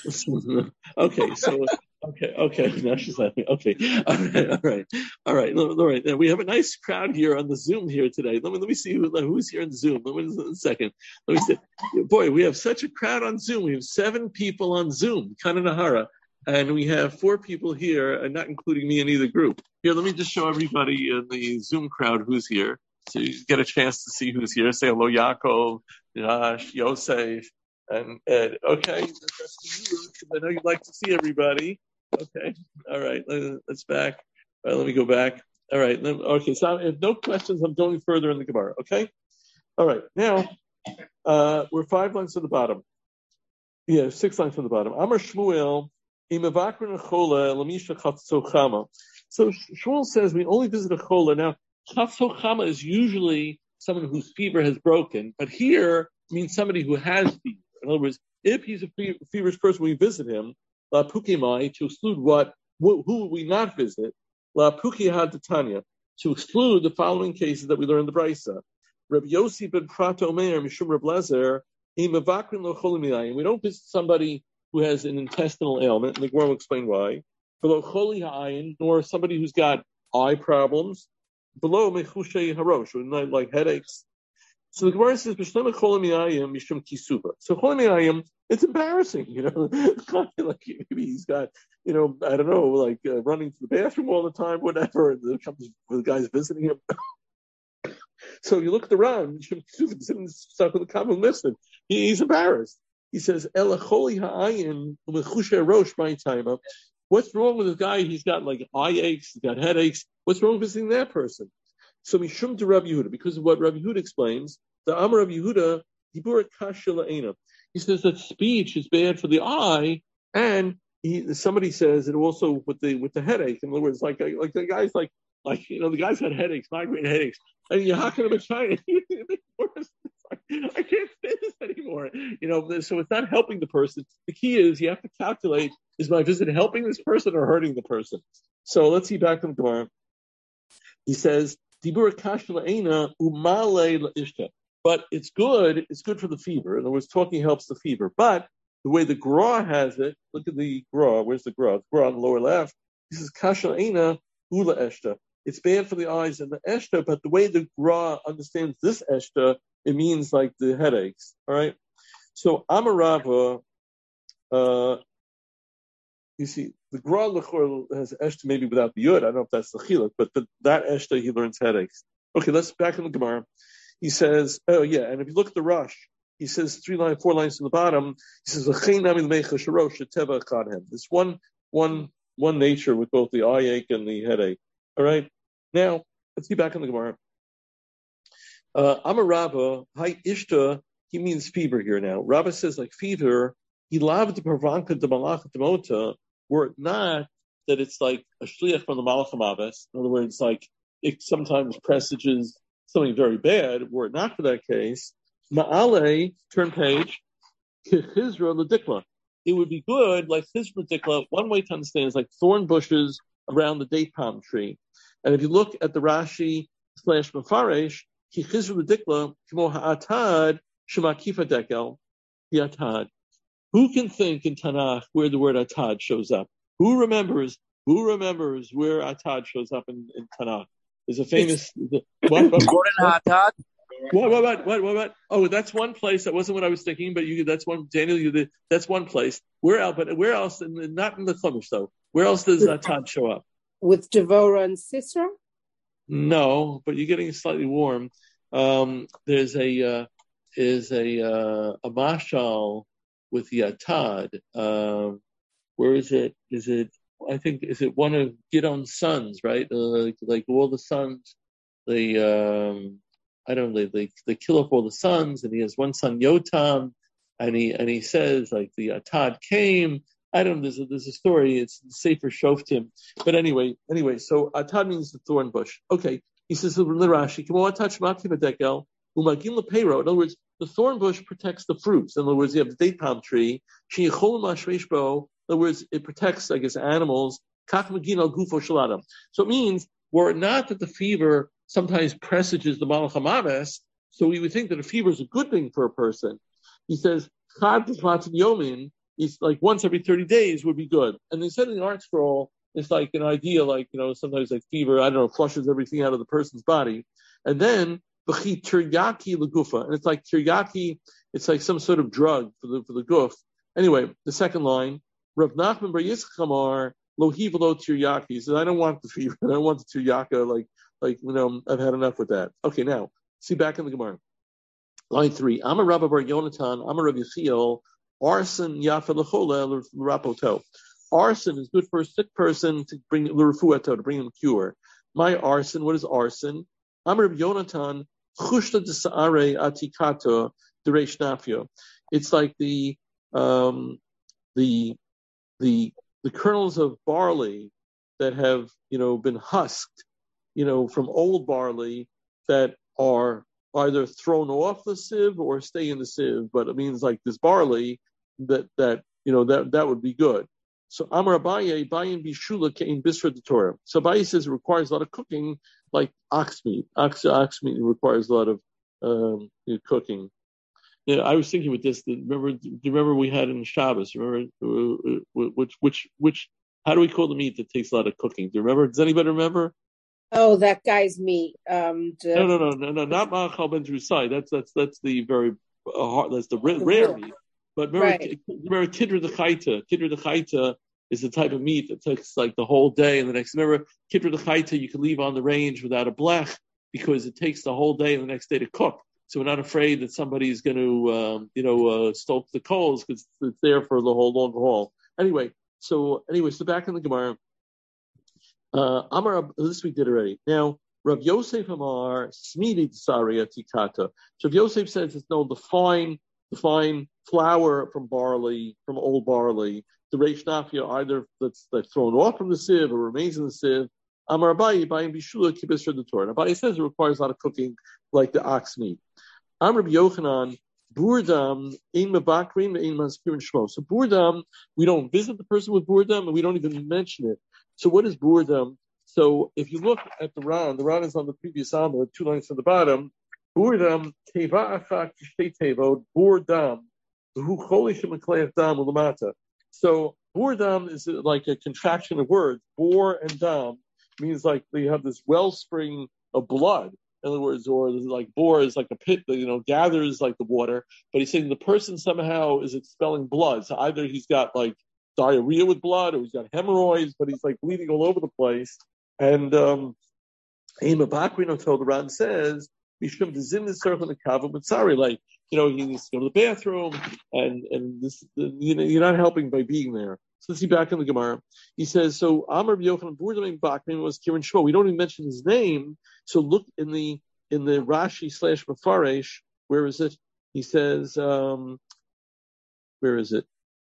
okay, so, okay, okay, now she's laughing. Okay, all right, all right, all right, all right. Now we have a nice crowd here on the Zoom here today. Let me, let me see who, who's here in Zoom. Let me, a second. Let me see. Boy, we have such a crowd on Zoom. We have seven people on Zoom, Kananahara, and we have four people here, and not including me in either group. Here, let me just show everybody in the Zoom crowd who's here. So you get a chance to see who's here. Say hello, Yaakov, Josh, Yosef, and Ed. Okay, I know you'd like to see everybody. Okay, all right, let's back. All right, let me go back. All right, okay, so if no questions, I'm going further in the Gemara, okay? All right, now, uh, we're five lines to the bottom. Yeah, six lines from the bottom. Amar Shmuel, Imavakrin Chola, Lamisha Chatzochama. So Shmuel says we only visit a Chola. Now, Chatzochama is usually someone whose fever has broken, but here means somebody who has fever. In other words, if he's a feverish person, we visit him, La Pukimai, to exclude what, who would we not visit? La Pukihad Tanya, to exclude the following cases that we learned in the Brisa. Reb Yossi ben Prat Omer, Mishum Reb Lezer, Imavakrin Lo Cholim. We don't visit somebody who has an intestinal ailment, and the Gemara will explain why. Below Choli Ha'ayin, nor somebody who's got eye problems. Below Mechushay Harosh, like headaches. So the Gemara says, B'shlema Cholim Yayim Mishum Kisuba. So Cholim Yayim, it's embarrassing, you know. Like maybe he's got, you know, I don't know, like uh, running to the bathroom all the time, whatever, and there comes the guy's visiting him. So you look at the Ran, Mishum Kisuba, sitting stuck with the common listen. He, he's embarrassed. He says, Ela Choli Ha'ayin Mechushay Harosh my time up. What's wrong with this guy? He's got like eye aches, he's got headaches. What's wrong with visiting that person? So Mishum to Rabbi Yehuda, because of what Rabbi Yehuda explains, the Amar Rabbi Yehuda, Dibur Kasha La'ena. He says that speech is bad for the eye, and he, somebody says it also with the with the headache. In other words, like like the guy's like like you know the guy's got headaches, migraine headaches, and you're hacking him in China. I can't stand this anymore. You know, so it's not helping the person. The key is you have to calculate: is my visit helping this person or hurting the person? So let's see back in the Gemara. He says, "Dibur kasha la'ena umale la'ishta." But it's good. It's good for the fever. In other words, talking helps the fever. But the way the Gra has it, look at the Gra. Where's the Gra? The Gra on the lower left. He says, "Kasha la'ena ula eshta." It's bad for the eyes and the eshta. But the way the Gra understands this eshta, it means like the headaches. All right. So Amarava, uh, you see, the Gra Lechor has eshta maybe without the yud. I don't know if that's the chiluk, but the, that eshta he learns headaches. Okay, let's back in the Gemara. He says, oh yeah, and if you look at the Rush, he says three lines, four lines from the bottom. He says, "This one, one, one nature with both the eye ache and the headache." All right. Now let's get back in the Gemara. Uh, Amar Rabba, hi ishta. He means fever here. Now Rabba says like fever. He loved the parvanka de malach demota. Were it not that it's like a shliach from the malach hamaves. In other words, like it sometimes presages something very bad. Were it not for that case, ma'ale, turn page, chizra l'dikla. It would be good, like chizra l'dikla. One way to understand is like thorn bushes around the date palm tree. And if you look at the Rashi slash Mefaresh, ki chizra l'dikla kimo ha'atad shemakifa dekel yatad. Who can think in Tanakh where the word atad shows up? Who remembers? Who remembers where atad shows up in, in Tanakh? There's a famous what, what, what, what, what, what, what, what, what? Oh, that's one place. That wasn't what I was thinking, but you, that's one. Daniel, you did. That's one place. Where else? But where else? Not in the Chumash though. Where else does atad show up? With Devorah and Sisera? No, but you're getting slightly warm. Um, there's a uh, is a uh, a mashal with the atad. Um, where is it? Is it? I think, is it one of Gidon's sons, right? Uh, like, like all the sons, they, um, I don't know, they, they, they kill off all the sons, and he has one son, Yotam, and he, and he says, like, the Atad came. I don't know, there's a, there's a story, it's Sefer Shoftim. But anyway, anyway, so Atad means the thorn bush. Okay, he says, Rashi, in other words, the thorn bush protects the fruits. In other words, you have the date palm tree. In other words, it protects, I guess, animals. So it means, were it not that the fever sometimes presages the malach hamaves, So we would think that a fever is a good thing for a person. He says, Chad yomin, is like once every thirty days would be good. And they said in the art scroll, it's like an idea, like, you know, sometimes like fever, I don't know, flushes everything out of the person's body. And then, b'chi tiryaki legufa. And it's like tiryaki, it's like some sort of drug for the, for the guf. Anyway, the second line, Rav Nachman bar Yitzchak Amar, lo hivelo tiryaki. He says, I don't want the fever. I don't want the tiryaka. Like, like, you know, I've had enough with that. Okay, now, see back in the Gemara. Line three, Amar Rabba bar Yonatan, Amar Rav Yechiel, arson yafa lechola l'rapoto. Arson is good for a sick person to bring l'refuato, to bring him cure. My arson, what is arson? Amar Rav Yonatan, chushta desa'are atikato d'reish nafio. It's like the um, the the the kernels of barley that have, you know, been husked, you know, from old barley that are either thrown off the sieve or stay in the sieve, but it means like this barley that that you know that that would be good. So Amar Abaye, Bayin Bishula Kain Bisra de Torah. So Abaye says it requires a lot of cooking, like ox meat. Ox ox meat requires a lot of um, cooking. You know, I was thinking with this. Remember, do you remember we had in Shabbos? Remember uh, which which which? How do we call the meat that takes a lot of cooking? Do you remember? Does anybody remember? Oh, that guy's meat. Um, the, no, no, no, no, no, not Ma'achal ben Drusai. That's that's that's the very uh, hard. That's the rare, rare meat. But remember, right. remember Kidra the Chaita. Kidra the Chaita is the type of meat that takes like the whole day and the next. Remember, Kidra the Chaita you can leave on the range without a blech because it takes the whole day and the next day to cook. So we're not afraid that somebody's going to, um, you know, uh, stoke the coals because it's there for the whole long haul. Anyway, so anyway, so back in the Gemara, uh, Amar, this we did already. Now, Rav Yosef Amar Smidi Tsaria Tikata. So Rav Yosef says it's no the fine, the fine flour from barley, from old barley. The reish nafia either that's, that's thrown off from the sieve or remains in the sieve. Amar Abaye Abaye Bishula Kibisra the Torah. Abaye says it requires a lot of cooking, like the ox meat. Amar Yochanan Burdam Ein Mabakrim Ein Maskirin Shmo. So Burdam, we don't visit the person with Burdam and we don't even mention it. So what is Burdam? So if you look at the Ran, the Ran is on the previous Amar, two lines from the bottom. Burdam Teva Achak Tishtei Tevot Burdam Hu Cholishim Klei Dam Ulamata. So Burdam is like a contraction of words. Bor and Dam means like they have this wellspring of blood. In other words, or like bor is like a pit that, you know, gathers like the water. But he's saying the person somehow is expelling blood. So either he's got like diarrhea with blood or he's got hemorrhoids, but he's like bleeding all over the place. And um Ema Bakrino told the Ran says, Mishum Dizim the circle in the Kava Mitzari, like, you know, he needs to go to the bathroom and and this you know you're not helping by being there. So let's see back in the Gemara. He says, so Amar Yochanan Burdam Bakrin was Kiran Shmo. We don't even mention his name. So look in the in the Rashi slash Mefaresh. Where is it? He says, um, where is it?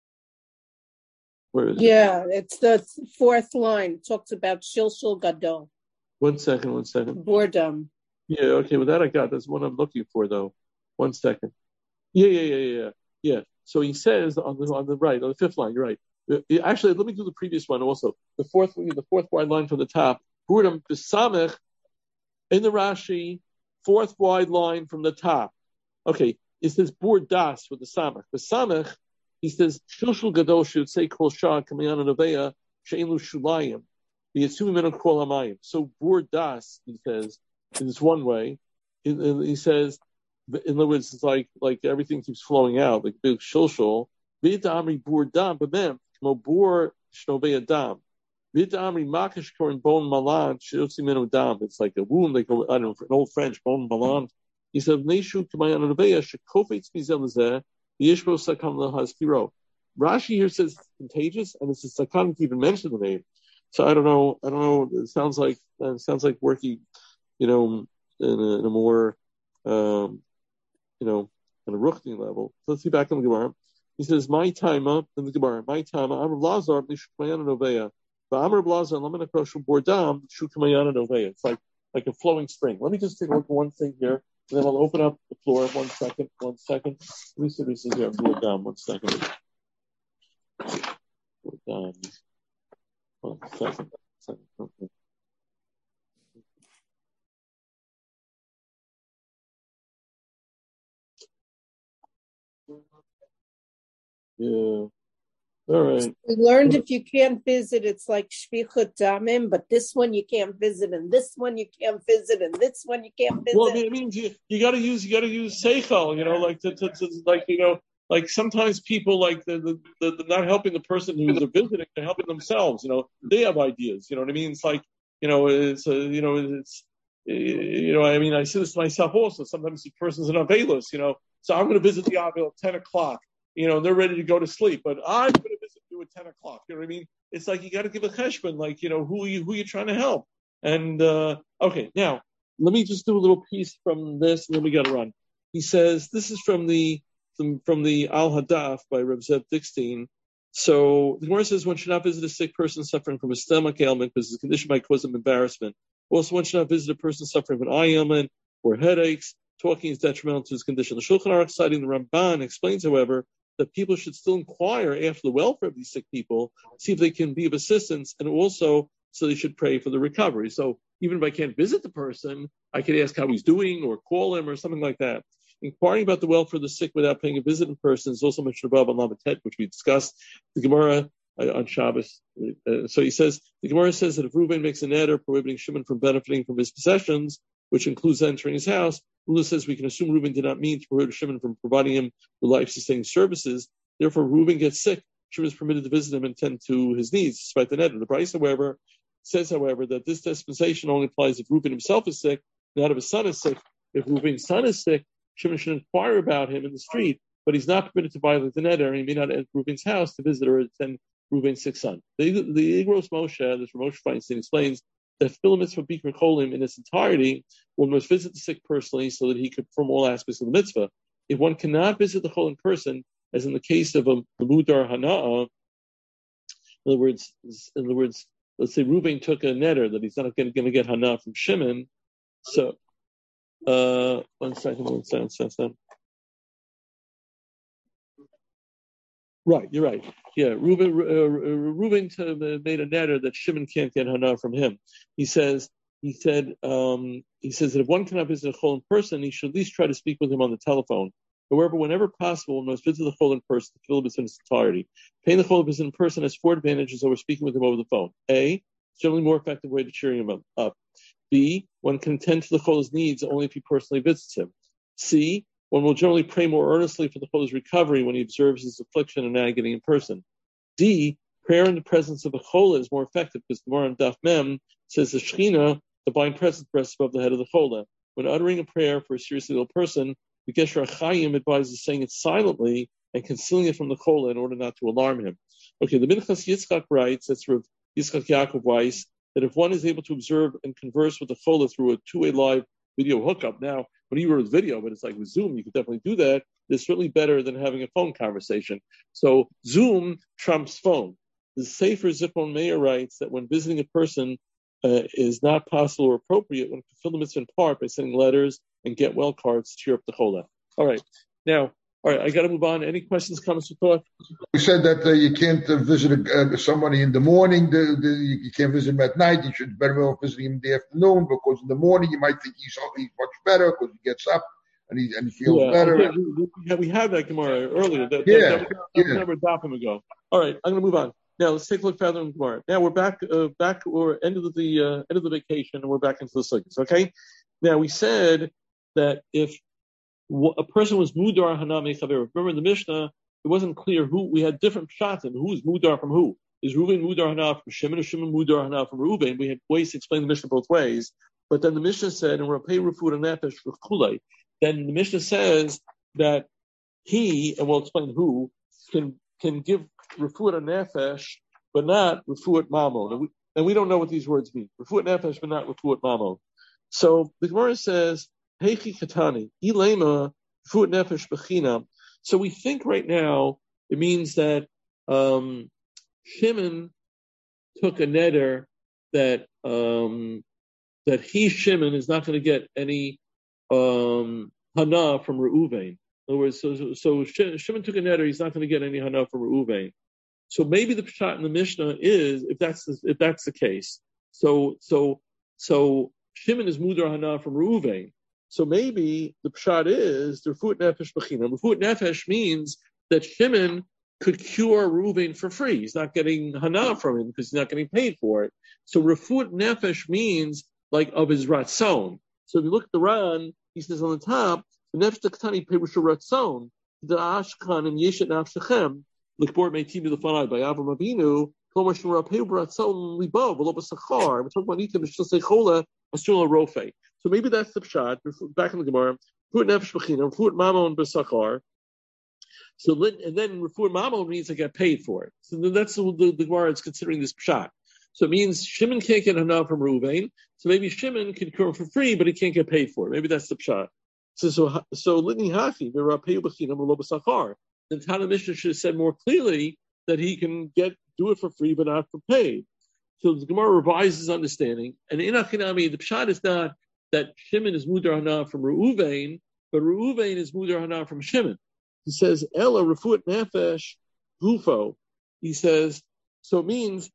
Where is yeah, it? Yeah, it's the fourth line. It talks about Shilshul Gadol. One second, one second. Boredom. Yeah, okay, well that I got. That's what I'm looking for though. One second. Yeah, yeah, yeah, yeah, yeah. So he says on the on the right, on the fifth line, you're right. Actually, let me do the previous one also. The fourth, the fourth wide line from the top. Burdam b'samech in the Rashi, fourth wide line from the top. Okay, it says burdas with the samech. The samech, he says shulshul gadol should say kol shah kamayan neveya she'enu shulayim v'yitzumi menu kol hamayim. So burdas, he says, in this one way. He says, in other words, it's like like everything keeps flowing out, like big shulshul. V'yita'amri burdam b'mem. Bor Shnovei Adam. Vidamri Makish Korin Bon Malan Shilsi Menu Dam. It's like a wound, like a, I don't know, an old French Bon Malan. He said, Neshu Kamayan Neveya Shekofetz Mizelazeh Yishbo Sakam Lahaskiro. Rashi here says it's contagious, and it's a Sakam to even mention the name. So I don't know, I don't know, it sounds like it sounds like working, you know, in a, in a more um, you know, on a Ruchni level. So let's see back in the Gemara. He says, "My time up in the Gemara. My time. Amr Lazar Mishukmayana Noveya. But Amr Lazar Lamina Kroshu Bordam Shukmayana Noveya. It's like like a flowing spring. Let me just take a look at one thing here, and then I'll open up the floor. One second. One second. Let me see what this is here. Bordam. One second. Bordam. One second. Second. Okay. Yeah. All right. We learned if you can't visit, it's like shvichut damim, but this one you can't visit, and this one you can't visit, and this one you can't visit. Well, it means you you got to use you got to use seichel, you know, like to, to, to like you know, like sometimes people like the the, the the not helping the person who's visiting, they're helping themselves. You know, they have ideas. You know what I mean? It's like you know, it's uh, you know, it's you know, I mean, I see this myself also. Sometimes the person's an avelus, you know, so I'm going to visit the avel at ten o'clock. You know, and they're ready to go to sleep, but I'm going to visit you at ten o'clock. You know what I mean? It's like you got to give a cheshbon, like you know, who you who you're trying to help. And uh, okay, now. Let me just do a little piece from this, and then we got to run. He says this is from the from, from the Al Hadaf by Reb Zev Dickstein. So the Gemara says one should not visit a sick person suffering from a stomach ailment because the condition might cause him embarrassment. Also, one should not visit a person suffering from an eye ailment or headaches. Talking is detrimental to his condition. The Shulchan Aruch, citing the Ramban, explains, however, that people should still inquire after the welfare of these sick people, see if they can be of assistance, and also so they should pray for the recovery. So even if I can't visit the person, I could ask how he's doing or call him or something like that. Inquiring about the welfare of the sick without paying a visit in person is also mentioned above on Lamatet, which we discussed. The Gemara uh, on Shabbos. Uh, so he says, the Gemara says that if Reuben makes a neder prohibiting Shimon from benefiting from his possessions, which includes entering his house, Lula says we can assume Reuben did not mean to prohibit Shimon from providing him with life-sustaining services. Therefore, Reuben gets sick. Shimon is permitted to visit him and tend to his needs, despite the neder. The price, however, says, however, that this dispensation only applies if Reuben himself is sick, not if his son is sick. If Reuben's son is sick, Shimon should inquire about him in the street, but he's not permitted to violate the neder, and he may not enter Reuben's house to visit or attend Reuben's sick son. The, the Igros Moshe, this Moshe Feinstein, explains that Filah Mitzvah Bikra Cholim in its entirety, one must visit the sick personally so that he could perform all aspects of the mitzvah. If one cannot visit the Chol in person, as in the case of a Mudar Hana'ah, in other words, in other words, let's say Reuben took a neder that he's not going to get Hana from Shimon. So, uh, one second, one second, one second. Right, you're right. Yeah, Reuben, uh, Reuben made a neder that Shimon can't get Hana from him. He says, he said, um, he says that if one cannot visit a chol in person, he should at least try to speak with him on the telephone. However, whenever possible, one must visit the chol in person to fill it in its entirety. Paying the chol in person has four advantages over speaking with him over the phone. A, it's generally a more effective way to cheer him up. B, one can tend to the chol's needs only if he personally visits him. C, one will generally pray more earnestly for the chol's recovery when he observes his affliction and agony in person. D, prayer in the presence of a chola is more effective because the Gemara on Daf Mem says the Shechina, the divine presence, rests above the head of the chola. When uttering a prayer for a seriously ill person, the Gesher HaChaim advises saying it silently and concealing it from the chola in order not to alarm him. Okay, the Minchas Yitzchak writes, that's Rav Yitzchak Yaakov Weiss, that if one is able to observe and converse with the chola through a two-way live video hookup, now, when you wrote video, but it's like with Zoom, you could definitely do that. It's certainly better than having a phone conversation. So Zoom trumps phone. The Sefer Zichron Meir writes that when visiting a person uh, is not possible or appropriate, one can fulfill the mitzvah in part by sending letters and get well cards to cheer up the chola. All right. Now, all right, I got to move on. Any questions, comments, or thoughts? We said that uh, you can't uh, visit uh, somebody in the morning. The, the, you can't visit him at night. You should better well visit him in the afternoon because in the morning you might think he's, he's much better because he gets up and he, and he feels yeah, better. Okay. We, we, we had that Gemara earlier. That, yeah. That, that, that was yeah. never a daf him ago. All right, I'm going to move on. Now let's take a look further in Gemara. Now we're back, uh, back or end of the uh, end of the vacation, and we're back into the sukkahs. Okay. Now we said that if a person was mudar hana mechaver, remember in the Mishnah, it wasn't clear who. We had different pshatim. Who's mudar from who? Is Reuben mudar hana from Shimon, or Shimon mudar hana from Reuben? We had ways to explain the Mishnah both ways. But then the Mishnah said, "And rapei refuah nefesh v'chulei." Then the Mishnah says that he, and we'll explain who, can can give refuah nefesh, but not refuah mamon. And we, and we don't know what these words mean. Refuah nefesh, but not refuah mamon. So the Gemara says, "Heichi katani ilema refuah nefesh b'china." So we think right now it means that um, Shimon took a neder that um, that he Shimon is not going to get any um, hana from Reuven. In other words, so, so Shimon took a neder, he's not going to get any hana from Reuven. So maybe the pshat in the Mishnah is, if that's the, if that's the case, so so so Shimon is mudar hana from Reuven. So maybe the pshat is the refuat nefesh b'china. Refuat nefesh means that Shimon could cure Reuven for free. He's not getting hana from him because he's not getting paid for it. So refuat nefesh means like of his ratzon. So if you look at the Ran, he says on the top, the nefesh taktani perusha ratzon, the ashkan and yeshet nafshechem, likbor meitim lefanai by Avram Avinu, kol mashur rapeu ratzon libov v'lo b'sachar. We're talking about nitim b'shul seichola asur rofe. So maybe that's the pshat. Back in the Gemara, refuat nefesh b'china, refuat mamon b'sachar. So and then refuat mamon means I get paid for it. So that's the, the, the Gemara is considering this pshat. So it means Shimon can't get hana from Reuven. So maybe Shimon can cure for free, but he can't get paid for it. Maybe that's the pshat. So so so litni hachi v'rapeu b'chinam v'lo b'sachar. Then Tana Mishnah should have said more clearly that he can get do it for free but not for paid. So the Gemara revises his understanding. And in Achinami, the pshat is not that Shimon is mudar hana from Reuven, but Reuven is mudar hana from Shimon. He says Ella refuat nefesh gufo. He says so it means.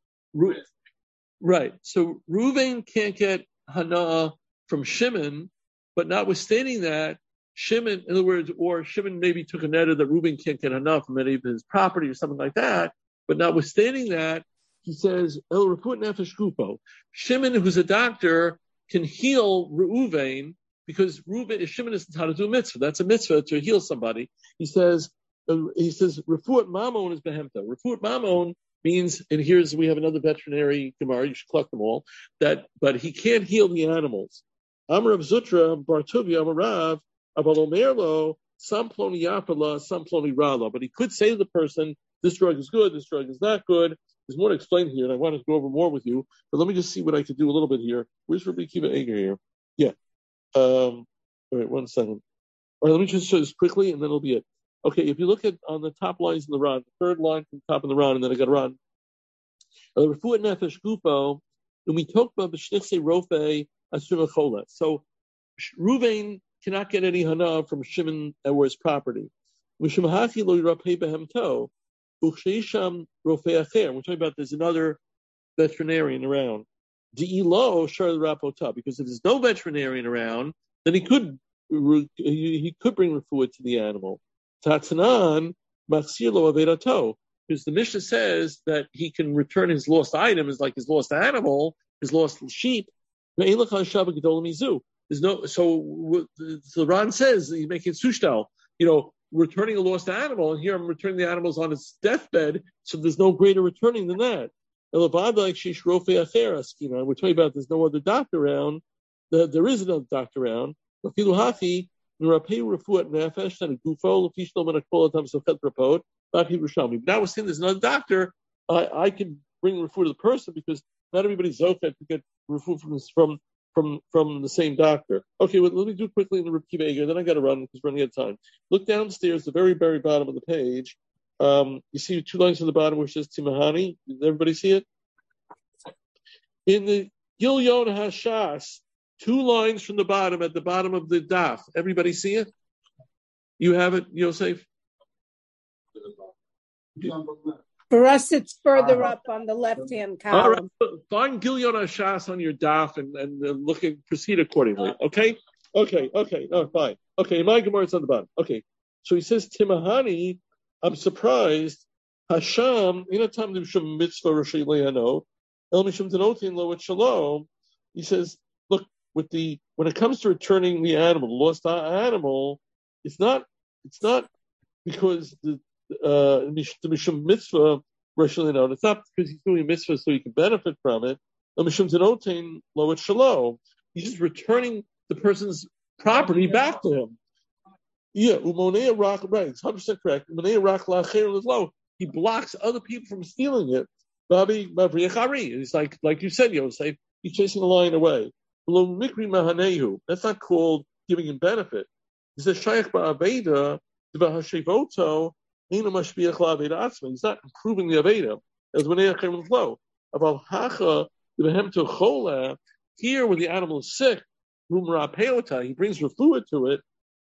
Right. So Reuven can't get hana from Shimon, but notwithstanding that, Shimon, in other words, or Shimon maybe took a neder that Reuven can't get hana from any of his property or something like that. But notwithstanding that, he says, El Reput Nefesh Gupo. Shimon, who's a doctor, can heal Reuven because Reuven, Shimon is entitled to a mitzvah. That's a mitzvah to heal somebody. He says, uh, he says, Refuat Mamon is behemta. Refuat Mamon means, and here's, we have another veterinary Gemara, you should collect them all, that, but he can't heal the animals. Amar of Zutra, Bartuvia, Amarav, Avalomerlo, some ploni yapala, some ploni rala. But he could say to the person, this drug is good, this drug is not good. There's more to explain here, and I want to go over more with you, but let me just see what I could do a little bit here. Where's Rabbi Akiva Eger here? Yeah. Um, all right, one second. All right, let me just show this quickly, and then it'll be it. Okay, if you look at on the top lines in the Ran, the third line from the top of the Ran, and then I got to run. Refuat nefesh gupo, and we talk about b'shnichse rofe asur chola. So Reuven cannot get any hana from Shimon or his property. Mishmahachi lo yirapei behemto, uchsheisham rofe acher. We're talking about there's another veterinarian around. Di'ilo shar rapota, because if there's no veterinarian around, then he could he could bring refuat to the animal. Tatzanan machsir lo averato, because the Mishnah says that he can return his lost item, is like his lost animal, his lost sheep. There's no, so the Ran says he's making sushtal, you know, returning a lost animal, and here I'm returning the animals on its deathbed, so there's no greater returning than that. We're talking about there's no other doctor around. There is another doctor around. Now we're saying there's another doctor. I, I can bring refuah to the person because not everybody's zoket to get refuah from from from from the same doctor. Okay, well, let me do it quickly in the Reb Akiva Eger, then I got to run because we're running out of time. Look downstairs, the very very bottom of the page. Um, you see two lines on the bottom which says Timahani. Does everybody see it? In the Gilyon Hashas, two lines from the bottom at the bottom of the daf. Everybody see it? You have it, Yosef? For us, it's further up on the left-hand column. All right, find Gilyon Hashas on your daf and, and uh, look and proceed accordingly. Okay? Okay, okay, no, fine. Okay, my Gemara is on the bottom. Okay, so he says, Timahani, I'm surprised. Hasham, in a time to mitzvah Roshei Le'ano, El Mishum Tenotin Lo Et Shalom. He says, look, with the when it comes to returning the animal, the lost animal, it's not it's not because the uh, the Mishum mitzvah Roshei Le'ano. It's not because he's doing a mitzvah so he can benefit from it. El Mishum Tenotin Lo Et Shalom. He's just returning the person's property back to him. Yeah, umonei rak, right, it's one hundred percent correct. Umonei rak lacher low. He blocks other people from stealing it. Babi Mavriachari. It's like, like you said, Yosef, he's chasing the lion away. Below mikri mahanehu. That's not called giving him benefit. He says shaykh ba'aveda ba'hashevoto ina mashbiach la'aveda atzma. He's not improving the aveda. As umonei acher low. About hacha b'hemto chola. Here, when the animal is sick, rumra peota, he brings refuah to it.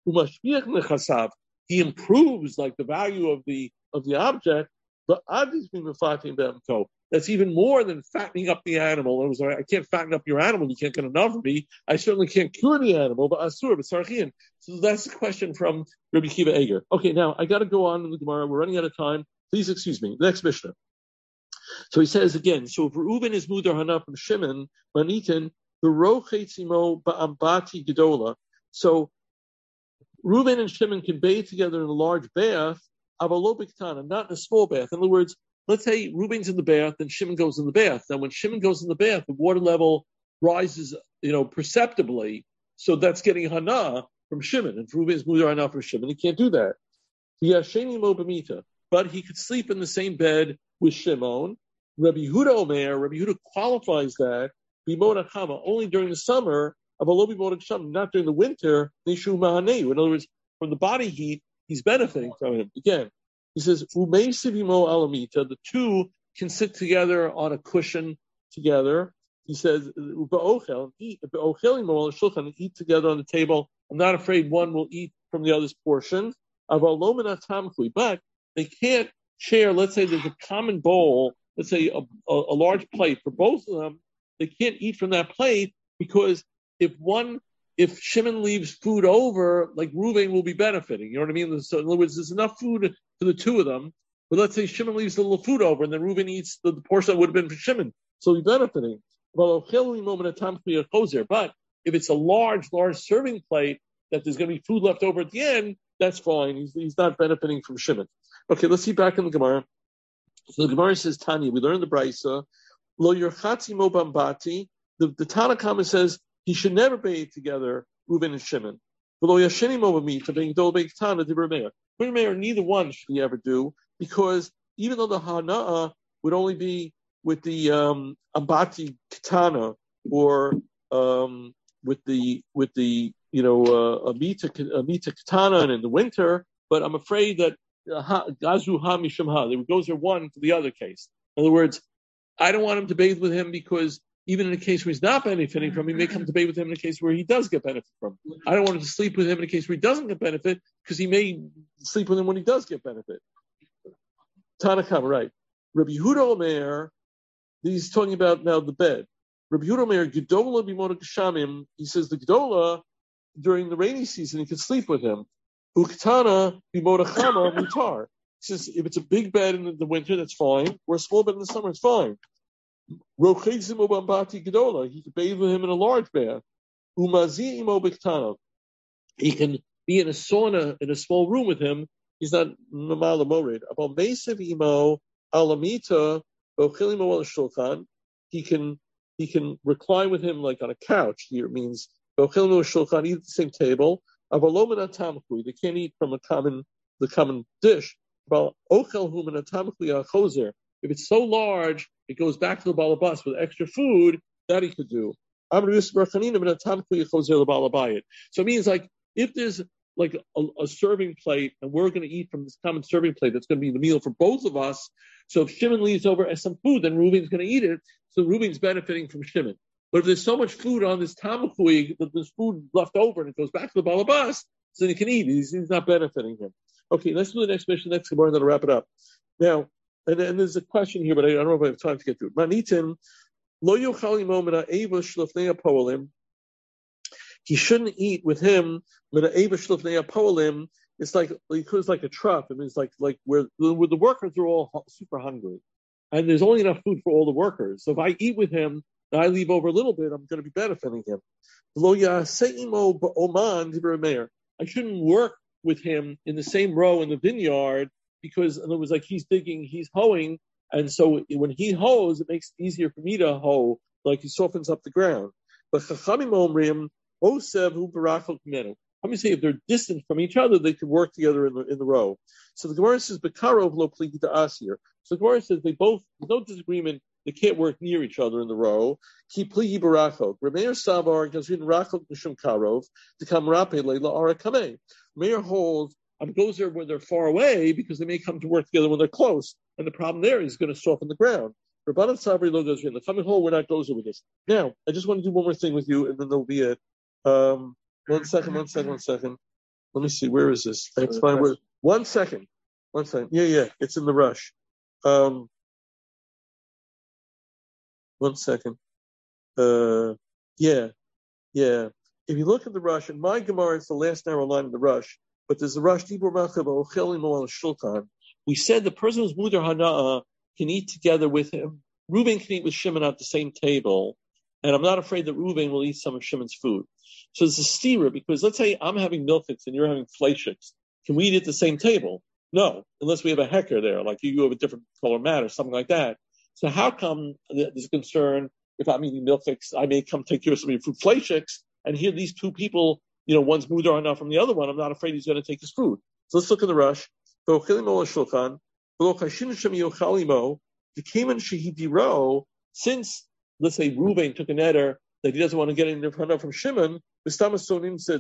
He improves like the value of the of the object, but that's even more than fattening up the animal. It was like, I can't fatten up your animal. You can't get enough of me. I certainly can't cure the animal, but asur, but sarchian. So that's the question from Rabbi Kiva Eger. Okay, now I got to go on in the Gemara. We're running out of time. Please excuse me. Next Mishnah. So he says again, so if Reuben is Mudar Hana from Shimon, Manitin, V'rochetzimo ba'ambati gedola. So Reuben and Shimon can bathe together in a large bath, avalo b'ktana, not in a small bath. In other words, let's say Reuben's in the bath, and Shimon goes in the bath. Now, when Shimon goes in the bath, the water level rises, you know, perceptibly. So that's getting Hana from Shimon. And if Reuben is Mudar Hana from Shimon, he can't do that. Yasheni mo b'mita, but he could sleep in the same bed with Shimon. Rabbi Yehuda Omer, Rabbi Yehuda qualifies that b'moda chama, only during the summer, avalo b'moda sham, not during the winter. Nishu mahaneu. In other words, from the body heat, he's benefiting from him. Again, he says umeisivimo alamita. The two can sit together on a cushion together. He says ba'ochel, eat ba'ochelimo al shulchan, eat together on the table. I'm not afraid one will eat from the other's portion. Avalo menatamkui, but they can't share. Let's say there's a common bowl. Let's say a, a, a large plate for both of them. They can't eat from that plate because if one, if Shimon leaves food over, like Reuven will be benefiting. You know what I mean? So in other words, there's enough food for the two of them. But let's say Shimon leaves a little food over, and then Reuven eats the, the portion that would have been for Shimon, so he's benefiting. But if it's a large, large serving plate that there's going to be food left over at the end, that's fine. He's, he's not benefiting from Shimon. Okay, let's see back in the Gemara. So the Gemara says, Tanya, we learned the Brisa, Lo Yerchatzi Mo Bambati. The, the Tana Kama says he should never bathe together, Reuben and Shimon. Lo Yasheni Mo Bamita, being Dol Beik Tana, Dibur Meir. Dibur Meir, neither one should he ever do, because even though the Hana'a would only be with the um, Ambati Katana, or um, with the, with the, you know, uh, Amita, Amita Katana and in the winter, but I'm afraid that Gazu Ha Mishum Ha, it goes there one to the other case. In other words, I don't want him to bathe with him because even in a case where he's not benefiting from, he may come to bathe with him in a case where he does get benefit from. I don't want him to sleep with him in a case where he doesn't get benefit because he may sleep with him when he does get benefit. Tanakam, right. Rabbi Yehuda Omer, he's talking about now the bed. Rabbi Yehuda Omer, Gedola b'moda geshamim, he says the Gedola, during the rainy season, he could sleep with him. Uktana b'moda chama mutar. He says if it's a big bed in the winter, that's fine. Or a small bed in the summer, it's fine. Rochezim obambati gedola. He could bathe with him in a large bath. Umazi imo b'ktana. He can be in a sauna in a small room with him. He's not normal morid. About mesev imo alamita ochilimo al shulchan. He can he can recline with him like on a couch. Here it means ochilimo al shulchan, eat at the same table. Avalomina tamkui. They can't eat from a common the common dish. About ochel humina tamkui achozer. If it's so large, it goes back to the balabas with extra food, that he could do. So it means like, if there's like a, a serving plate and we're going to eat from this common serving plate, that's going to be the meal for both of us. So if Shimon leaves over as some food, then Reuben's going to eat it. So Reuben's benefiting from Shimon. But if there's so much food on this tamachui that there's food left over and it goes back to the balabas, so he can eat. He's, he's not benefiting him. Okay, let's do the next mission, next Gemara, and then I'll wrap it up. Now, And, and there's a question here, but I, I don't know if I have time to get to it. Manitin, lo yochali momena eva shlofnei poelim. He shouldn't eat with him. Mena eva shlofnei poelim. It's like it's like a trough. I mean, it's like like where, where the workers are all super hungry, and there's only enough food for all the workers. So if I eat with him and I leave over a little bit, I'm going to be benefiting him. Lo yaseimo oman divrei meir. I shouldn't work with him in the same row in the vineyard. Because in other words, like he's digging, he's hoeing, and so when he hoes, it makes it easier for me to hoe, like he softens up the ground. But Chachamim Omrim, Osev Hu Barachol K'menu. Let me say, if they're distant from each other, they could work together in the in the row. So the Gemara says, Bekarov Lo Pligi Asir. So the Gemara says they both, there's no disagreement, they can't work near each other in the row. Ki Pligi Barachol. Remeir Savar, Gazrin Rachol Mishum Karov, the Kamrape Leila Ara Kameh. Meir holds, Um, goes there when they're far away because they may come to work together when they're close. And the problem there is going to soften the ground. Rabbanan Sabri Lo goes in. The coming hole, we're not goes with this. Now, I just want to do one more thing with you, and then there'll be it. Um, one second, one second, one second. Let me see. Where is this? I have to find where. One second. One second. Yeah, yeah. It's in the rush. Um, one second. Uh, yeah, yeah. If you look at the Rush, and my Gemara, it's the last narrow line of the Rush, but there's the Rush, Dibur Machav Ochelim al Shulchan. We said the person who's Mudar Hana'ah can eat together with him. Reuben can eat with Shimon at the same table, and I'm not afraid that Reuben will eat some of Shimon's food. So it's a steerer, because let's say I'm having milchiks and you're having fleishiks. Can we eat at the same table? No, unless we have a hecker there, like you have a different color mat or something like that. So how come there's a concern if I'm eating milchiks, I may come take care of some of your food fleishiks, and here these two people, you know, one's Mudar Hana'ah from the other one, I'm not afraid he's going to take his food. So let's look at the Rush. Since, let's say, Reuven took an eder that he doesn't want to get in front of from Shimon, in other words,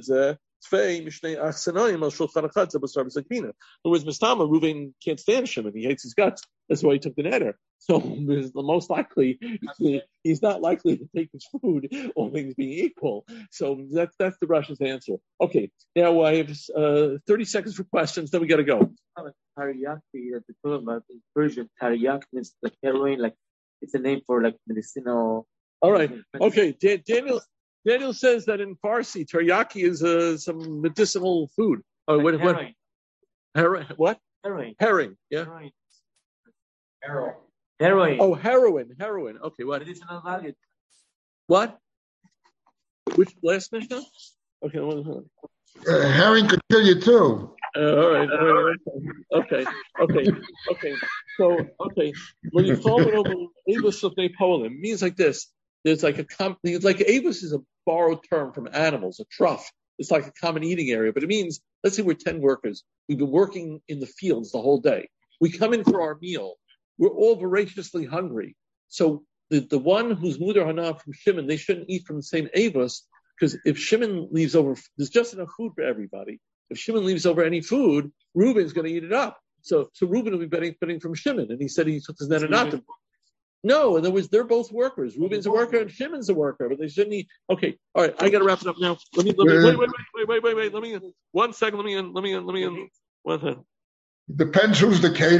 Mistama, Reuven can't stand Shimon. He hates his guts. That's why he took the eder. So most likely, he's not likely to take his food, all things being equal. So that's that's the Russia's answer. Okay, now I have uh, thirty seconds for questions, then we got to go. Teriyaki, that the talk about in Persian, teriyaki means like heroin, like it's a name for like medicinal. All right. Okay. Dan- Daniel Daniel says that in Farsi, teriyaki is uh, some medicinal food. Oh, like what? heroin. What? Herring. What? Heroin. Herring. Yeah. Heroin. Heroin. Heroin. Oh, heroin. Heroin. Okay. What? Medicinal value. What? Which last Mishnah? Okay. One, Uh, herring could kill you too. Uh, all right, all right, okay, okay, okay. So, okay, when you call it over Avos of Poland, it means like this. There's like a company, it's like Avos is a borrowed term from animals, a trough. It's like a common eating area, but it means, let's say we're ten workers. We've been working in the fields the whole day. We come in for our meal. We're all voraciously hungry. So the, the one who's Mudar Hana'ah from Shimon, they shouldn't eat from the same Avos, because if Shimon leaves over, there's just enough food for everybody. If Shimon leaves over any food, Reuben's going to eat it up. So, so Reuben will be benefiting from Shimon, and he said he took his net not to. No, in other words, they're both workers. Reuben's a worker and Shimon's a worker, but they shouldn't eat. Okay, all right, I got to wrap it up now. Let me, let me, wait, wait, wait, wait, wait, wait, wait. Let me, one second. Let me, let me, let me, one second. Depends who's the caterer.